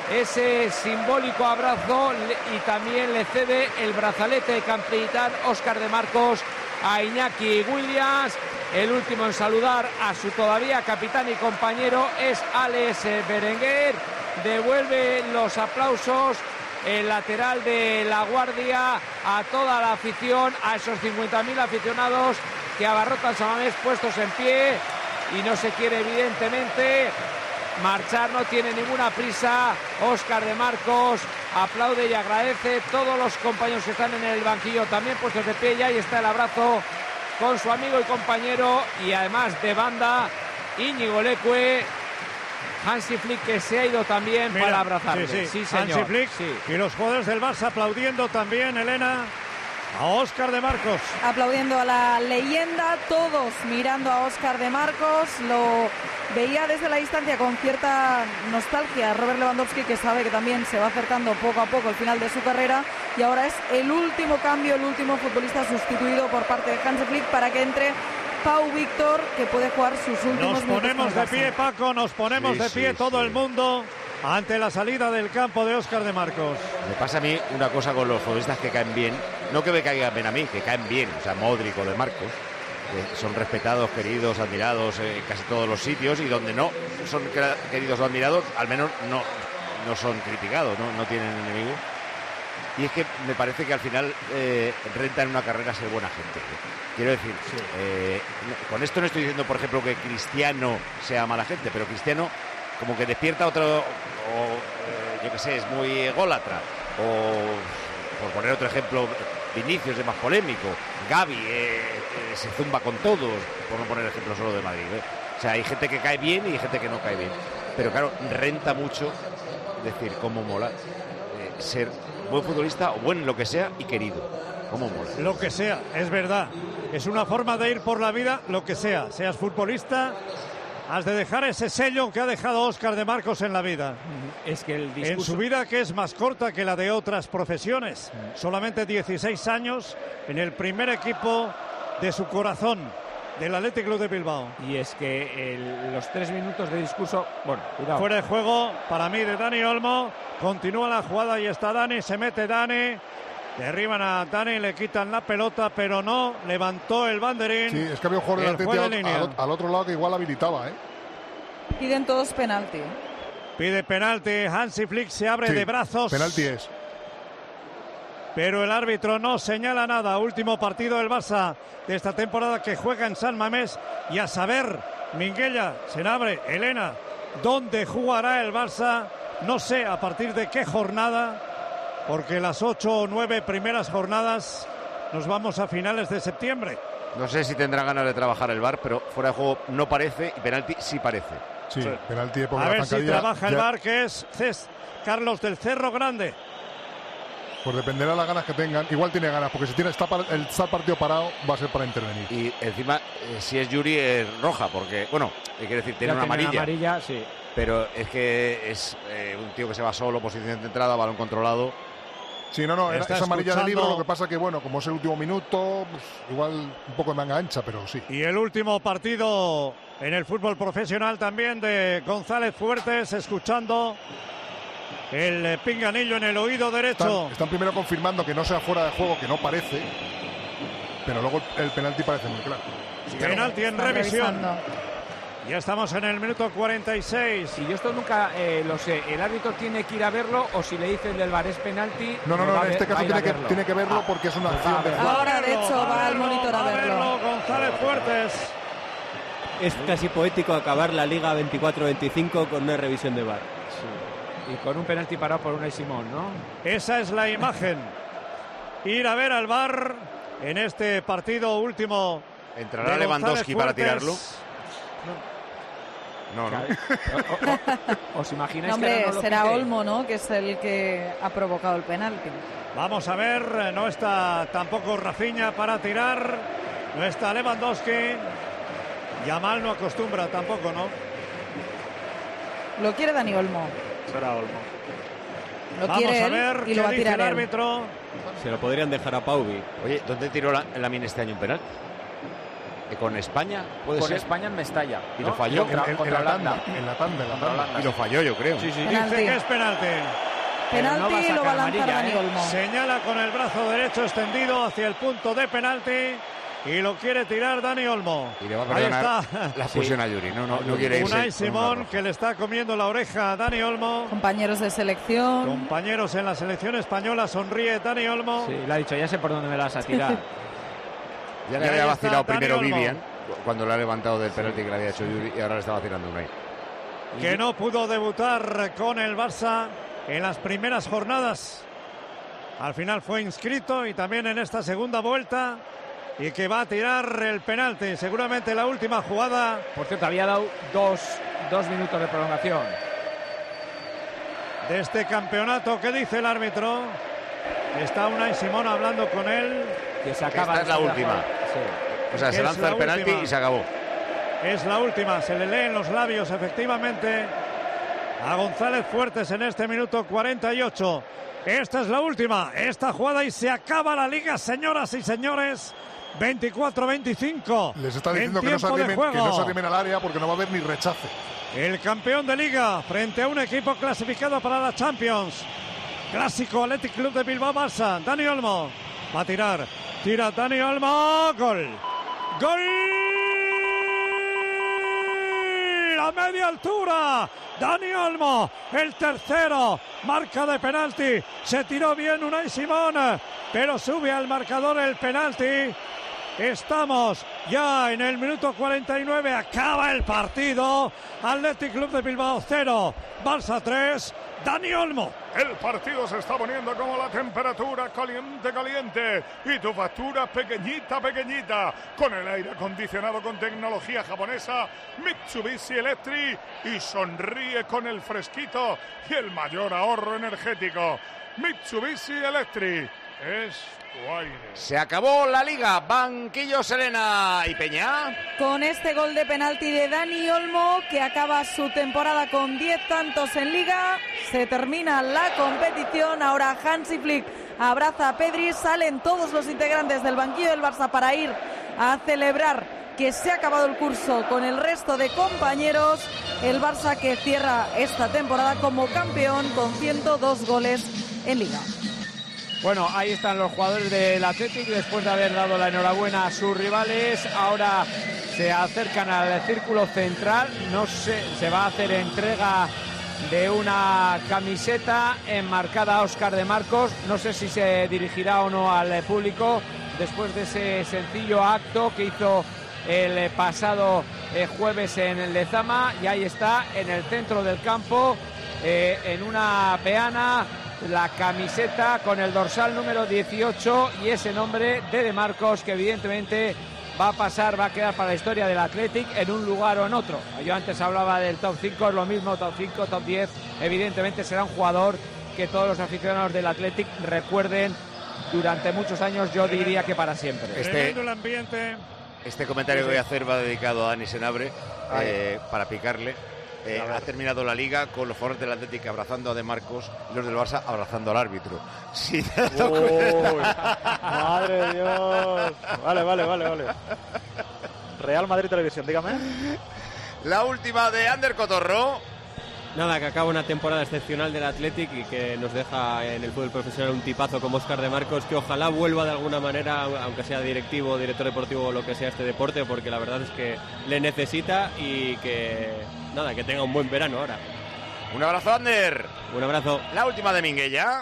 ese simbólico abrazo, y también le cede el brazalete de capitán Óscar de Marcos a Iñaki Williams. El último en saludar a su todavía capitán y compañero es Alex Berenguer. Devuelve los aplausos el lateral de La Guardia a toda la afición, a esos cincuenta mil aficionados que abarrotan Samamés puestos en pie, y no se quiere evidentemente marchar, no tiene ninguna prisa. Óscar de Marcos aplaude y agradece. Todos los compañeros que están en el banquillo también puestos de pie, y ahí está el abrazo con su amigo y compañero, y además de banda Íñigo Leque. Hansi Flick, que se ha ido también Mira, para abrazarle. Sí, sí. sí señor. Hansi Flick sí. Y los jugadores del Barça aplaudiendo también, Elena, a Óscar de Marcos. Aplaudiendo a la leyenda, todos mirando a Óscar de Marcos. Lo veía desde la distancia con cierta nostalgia Robert Lewandowski, que sabe que también se va acercando poco a poco el final de su carrera, y ahora es el último cambio, el último futbolista sustituido por parte de Hansi Flick para que entre Pau Víctor, que puede jugar sus últimos minutos. Nos ponemos de pie, Paco, nos ponemos sí, de pie sí, todo sí. el mundo ante la salida del campo de Óscar de Marcos. Me pasa a mí una cosa con los futbolistas que caen bien, no que me caigan bien a mí, que caen bien, o sea, Modric o de Marcos, que son respetados, queridos, admirados en casi todos los sitios, y donde no son queridos o admirados, al menos no, no son criticados, no, no tienen enemigos. Y es que me parece que al final eh, renta en una carrera ser buena gente. Quiero decir, sí. eh, con esto no estoy diciendo, por ejemplo, que Cristiano sea mala gente, pero Cristiano como que despierta otro, o eh, yo qué sé, es muy ególatra. O, por poner otro ejemplo, Vinicius es más polémico, Gavi eh, eh, se zumba con todos, por no poner el ejemplo solo de Madrid. ¿eh? O sea, hay gente que cae bien y hay gente que no cae bien. Pero claro, renta mucho decir cómo mola eh, ser buen futbolista o buen lo que sea y querido. ¿Cómo mola? Lo que sea, es verdad. Es una forma de ir por la vida, lo que sea. Seas futbolista, has de dejar ese sello que ha dejado Óscar de Marcos en la vida. Es que el discurso... En su vida, que es más corta que la de otras profesiones. Solamente dieciséis años en el primer equipo de su corazón, del Athletic Club de Bilbao. Y es que el, los tres minutos de discurso... Bueno, cuidado. Fuera de juego, para mí, de Dani Olmo. Continúa la jugada y está Dani, se mete Dani. Derriban a Dani, le quitan la pelota, pero no levantó el banderín. Sí, es que había un jugador del Atleti al, al, al otro lado que igual habilitaba, ¿eh? Piden todos penalti. Pide penalti, Hansi Flick se abre Sí, de brazos. penalti es. Pero el árbitro no señala nada. Último partido del Barça de esta temporada que juega en San Mamés. Y a saber, Minguella, Senabre, Elena, ¿dónde jugará el Barça? No sé a partir de qué jornada, porque las ocho o nueve primeras jornadas nos vamos a finales de septiembre. No sé si tendrá ganas de trabajar el V A R, pero fuera de juego no parece y penalti sí parece. Sí, sí. penalti de A ver si trabaja el V A R, que es Cés, Carlos del Cerro Grande. Pues dependerá de las ganas que tengan. Igual tiene ganas, porque si tiene está, el, está el partido parado, va a ser para intervenir. Y encima, eh, si es Yuri, es roja, porque, bueno, quiere decir, tiene Ya una tiene amarilla. una amarilla, sí. Pero es que es eh, un tío que se va solo, posición de entrada, balón controlado. Sí, no, no, era, Está esa amarilla de escuchando- libro, lo que pasa que, bueno, como es el último minuto, pues, igual un poco de manga ancha, pero sí. Y el último partido en el fútbol profesional también de González Fuertes, escuchando el eh, pinganillo en el oído derecho. Están, están primero confirmando que no sea fuera de juego, que no parece, pero luego el penalti parece muy claro. Penalti en Están revisión. revisando. Ya estamos en el minuto cuarenta y seis. Y yo esto nunca eh, lo sé. ¿El árbitro tiene que ir a verlo o si le dicen del V A R es penalti? No, no, va no, a en ver- este va a caso ir a tiene que, verlo? tiene que verlo Ah, porque es una pues va a acción de verlo. juego. Ahora, de hecho, va al verlo, monitor a a verlo. González Fuertes. Es casi poético acabar la Liga veinticuatro veinticinco con una revisión de V A R. Sí. Y con un penalti parado por Unai Simón, ¿no? Esa es la imagen. Ir a ver al V A R en este partido último. ¿Entrará de Lewandowski para González tirarlo? No, no. ¿Os imagináis No, hombre, que ahora no lo será pite? Olmo, ¿no? Que es el que ha provocado el penalti. Vamos a ver, no está tampoco Rafinha para tirar. No está Lewandowski. Yamal no acostumbra tampoco, ¿no? Lo quiere Dani Olmo. Será Olmo. Lo Vamos quiere a él ver y qué lo va a dice tirar el él. árbitro. Se lo podrían dejar a Pauvi. Oye, ¿dónde tiró la, Lamine este año un penal? ¿Eh, ¿Con España? ¿Puede Con ser? España en Mestalla. Y ¿no? lo falló. Contra, En, en contra la Holanda. tanda, en la tanda, en la Contra tanda. Holanda. Y lo falló, yo creo. Sí, sí, Penalti. dice que es penalti. Pero no va a Penalti lo va a sacar lanzar amarilla, Dani ¿eh? Olmo. Señala con el brazo derecho extendido hacia el punto de penalti y lo quiere tirar Dani Olmo. Y le va a Ahí perdonar está. la expulsión a Yuri. No, no, no quiere irse. Unai con una Simón roja. que le está comiendo la oreja a Dani Olmo. Compañeros de selección. Compañeros en la selección española, sonríe Dani Olmo. Sí, le ha dicho, ya sé por dónde me la vas a tirar. Ya Y le ahí había está vacilado Dani primero Olmo. Vivian cuando le ha levantado del penalti que le había hecho Yuri y ahora le está vacilando Unai. Que no pudo debutar con el Barça en las primeras jornadas. Al final fue inscrito y también en esta segunda vuelta y que va a tirar el penalti. Seguramente la última jugada. Por cierto, había dado dos, dos minutos de prolongación. De este campeonato, ¿qué dice el árbitro? Está Unai Simón hablando con él. Que se acaba Esta es la segunda última. jornada. Sí. O sea, se Es lanza la el penalti última. y se acabó. Es la última, se le leen los labios efectivamente a González Fuertes en este minuto cuarenta y ocho. Esta es la última, esta jugada y se acaba la liga, señoras y señores. veinticuatro veinticinco. Les está diciendo en que no, se tiempo de arrimen, que no se juego. arrimen al área porque no va a haber ni rechace. El campeón de liga frente a un equipo clasificado para la Champions. Clásico Athletic Club de Bilbao Barça. Dani Olmo va a tirar. Tira Dani Olmo. Gol. Gol. A media altura. Dani Olmo. El tercero. Marca de penalti. Se tiró bien Unai Simón. Pero sube al marcador el penalti. Estamos ya en el minuto cuarenta y nueve, acaba el partido. Athletic Club de Bilbao cero, Barça tres, Dani Olmo. El partido se está poniendo como la temperatura caliente, caliente. Y tu factura pequeñita, pequeñita. Con el aire acondicionado con tecnología japonesa Mitsubishi Electric. Y sonríe con el fresquito y el mayor ahorro energético. Mitsubishi Electric. Es tu aire. Se acabó la liga. Banquillo Serena y Peña. Con este gol de penalti de Dani Olmo, que acaba su temporada con diez tantos en Liga, se termina la competición. Ahora Hansi Flick abraza a Pedri, salen todos los integrantes del banquillo del Barça para ir a celebrar que se ha acabado el curso con el resto de compañeros. El Barça que cierra esta temporada como campeón con ciento dos goles en Liga. Bueno, ahí están los jugadores del Athletic después de haber dado la enhorabuena a sus rivales. Ahora se acercan al círculo central. No sé, se va a hacer entrega de una camiseta enmarcada a Óscar de Marcos. No sé si se dirigirá o no al público después de ese sencillo acto que hizo el pasado eh, jueves en el Lezama. Y ahí está, en el centro del campo, eh, en una peana, la camiseta con el dorsal número dieciocho y ese nombre de De Marcos, que evidentemente va a pasar, va a quedar para la historia del Athletic en un lugar o en otro. Yo antes hablaba del top cinco, es lo mismo, top cinco, top diez. Evidentemente será un jugador que todos los aficionados del Athletic recuerden durante muchos años, yo diría que para siempre. Este, el ambiente. Este comentario que voy a hacer va dedicado a Dani Senabre, eh, para picarle. Eh, ha terminado la liga con los jugadores del Atlético abrazando a De Marcos y los del Barça abrazando al árbitro. Sí, Uy, madre de Dios. Vale, vale, vale, vale. Real Madrid Televisión, dígame. La última de Ander Cotorro. Nada, que acaba una temporada excepcional del Athletic y que nos deja en el fútbol profesional un tipazo como Óscar de Marcos, que ojalá vuelva de alguna manera, aunque sea directivo, director deportivo o lo que sea este deporte, porque la verdad es que le necesita y que, nada, que tenga un buen verano ahora. Un abrazo, Ander. Un abrazo. La última de Minguella.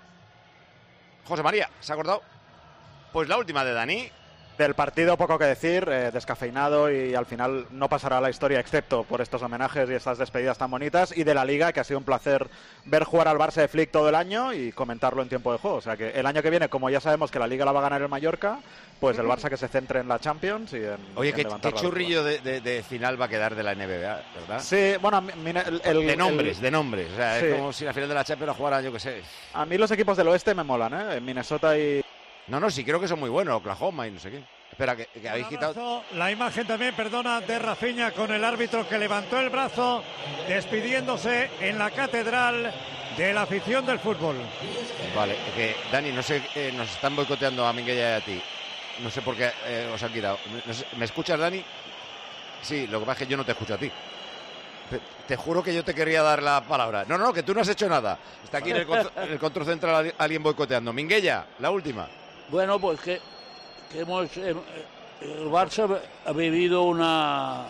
José María, ¿se ha acordado? Pues la última de Dani. Del partido poco que decir, eh, descafeinado, y al final no pasará a la historia excepto por estos homenajes y estas despedidas tan bonitas, y de la Liga, que ha sido un placer ver jugar al Barça de Flick todo el año y comentarlo en tiempo de juego. O sea que el año que viene, como ya sabemos que la Liga la va a ganar el Mallorca, pues el Barça que se centre en la Champions y en Oye, en qué, qué churrillo de, de, de final va a quedar de la N B A, ¿verdad? Sí, bueno, mira, el, el, de nombres, el, de nombres. O sea, sí. Es como si la final de la Champions la jugara, yo qué sé. A mí los equipos del oeste me molan, ¿eh? Minnesota y... No, no, sí, creo que son muy buenos, Oklahoma y no sé qué. Espera, que, que habéis quitado... La imagen también, perdona, de Rafinha con el árbitro que levantó el brazo despidiéndose en la catedral de la afición del fútbol. Vale, que Dani, no sé, eh, nos están boicoteando a Minguella y a ti. No sé por qué eh, os han quitado. No sé, ¿me escuchas, Dani? Sí, lo que pasa es que yo no te escucho a ti. Te, te juro que yo te quería dar la palabra. No, no, que tú no has hecho nada. Está aquí en el, contro, en el control central alguien boicoteando. Minguella, la última. Bueno, pues que, que hemos... Eh, el Barça ha vivido una,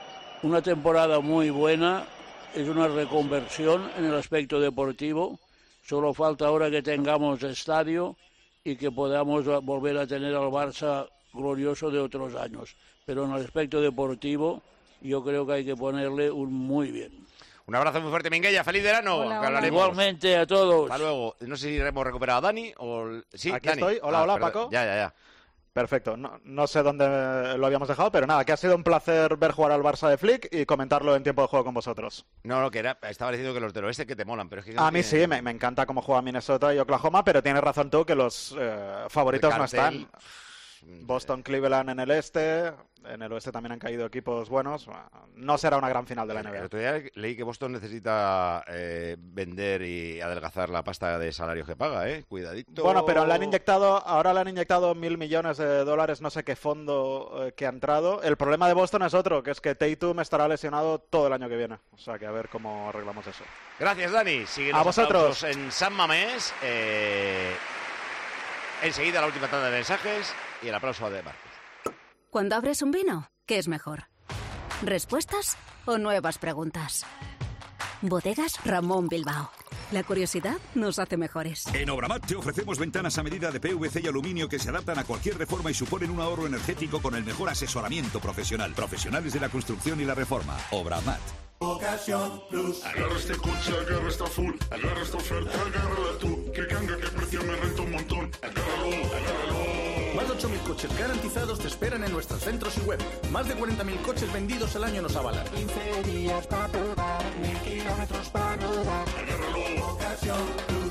una temporada muy buena. Es una reconversión en el aspecto deportivo. Solo falta ahora que tengamos estadio y que podamos volver a tener al Barça glorioso de otros años. Pero en el aspecto deportivo yo creo que hay que ponerle un muy bien. Un abrazo muy fuerte, Minguella. ¡Feliz verano! Hola, hola. Igualmente a todos. Hasta luego. No sé si hemos recuperado a Dani o... Sí, Aquí Dani. estoy. Hola, ah, hola, perdón. Paco. Ya, ya, ya. Perfecto. No, no sé dónde lo habíamos dejado, pero nada, que ha sido un placer ver jugar al Barça de Flick y comentarlo en tiempo de juego con vosotros. No, no, que era, estaba diciendo que los del oeste que te molan, pero es que... A mí sí, me, me encanta cómo juega Minnesota y Oklahoma, pero tienes razón tú que los eh, favoritos no están. Boston, Cleveland en el este, en el oeste también han caído equipos buenos. No será una gran final de la N B A. El otro día leí que Boston necesita eh, vender y adelgazar la pasta de salarios que paga, ¿eh? Cuidadito. Bueno, pero le han inyectado, ahora le han inyectado mil millones de dólares, no sé qué fondo eh, que ha entrado. El problema de Boston es otro, que es que Tatum estará lesionado todo el año que viene. O sea que a ver cómo arreglamos eso. Gracias, Dani. Sigue a vosotros en San Mamés. Eh, enseguida la última tanda de mensajes. Y el aplauso a De Marcos. Cuando abres un vino, ¿qué es mejor? ¿Respuestas o nuevas preguntas? Bodegas Ramón Bilbao. La curiosidad nos hace mejores. En Obramat te ofrecemos ventanas a medida de P V C y aluminio que se adaptan a cualquier reforma y suponen un ahorro energético con el mejor asesoramiento profesional. Profesionales de la construcción y la reforma. Obramat. Ocasión Plus. Agarra este coche, agarra esta full, agarra esta oferta, agárrala tú. Que canga, que precio me renta un montón. Agárralo, agárralo. Más de ocho mil coches garantizados te esperan en nuestros centros y web. Más de cuarenta mil coches vendidos al año nos avalan. quince días para probar, mil kilómetros para rodar. Agárralo. Ocasión Plus.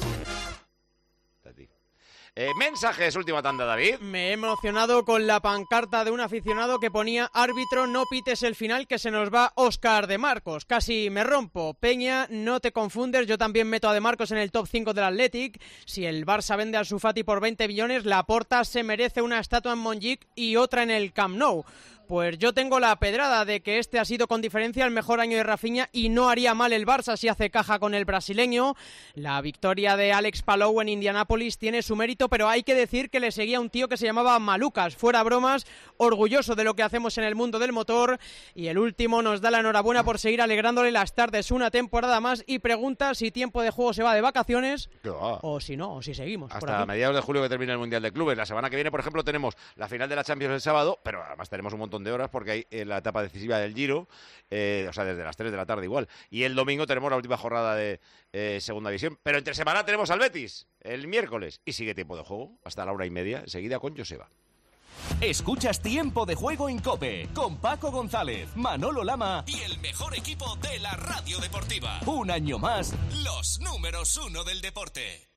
Eh, mensajes, última tanda, David. Me he emocionado con la pancarta de un aficionado que ponía: árbitro, no pites el final que se nos va Óscar de Marcos. Casi me rompo. Peña, no te confundes, yo también meto a De Marcos en el top cinco del Athletic. Si el Barça vende a Ansu Fati por veinte millones, Laporta se merece una estatua en Montjuic y otra en el Camp Nou. Pues yo tengo la pedrada de que este ha sido con diferencia el mejor año de Rafinha y no haría mal el Barça si hace caja con el brasileño. La victoria de Alex Palou en Indianápolis tiene su mérito, pero hay que decir que le seguía un tío que se llamaba Malucas. Fuera bromas, orgulloso de lo que hacemos en el mundo del motor. Y el último nos da la enhorabuena por seguir alegrándole las tardes una temporada más y pregunta si Tiempo de Juego se va de vacaciones o si no, o si seguimos. Hasta mediados de julio que termina el Mundial de Clubes. La semana que viene, por ejemplo, tenemos la final de la Champions el sábado, pero además tenemos un montón de horas porque hay eh, la etapa decisiva del Giro, eh, o sea, desde las tres de la tarde igual. Y el domingo tenemos la última jornada de eh, Segunda División. Pero entre semana tenemos al Betis, el miércoles. Y sigue Tiempo de Juego hasta la hora y media, enseguida con Joseba. Escuchas Tiempo de Juego en COPE, con Paco González, Manolo Lama y el mejor equipo de la radio deportiva. Un año más, los números uno del deporte.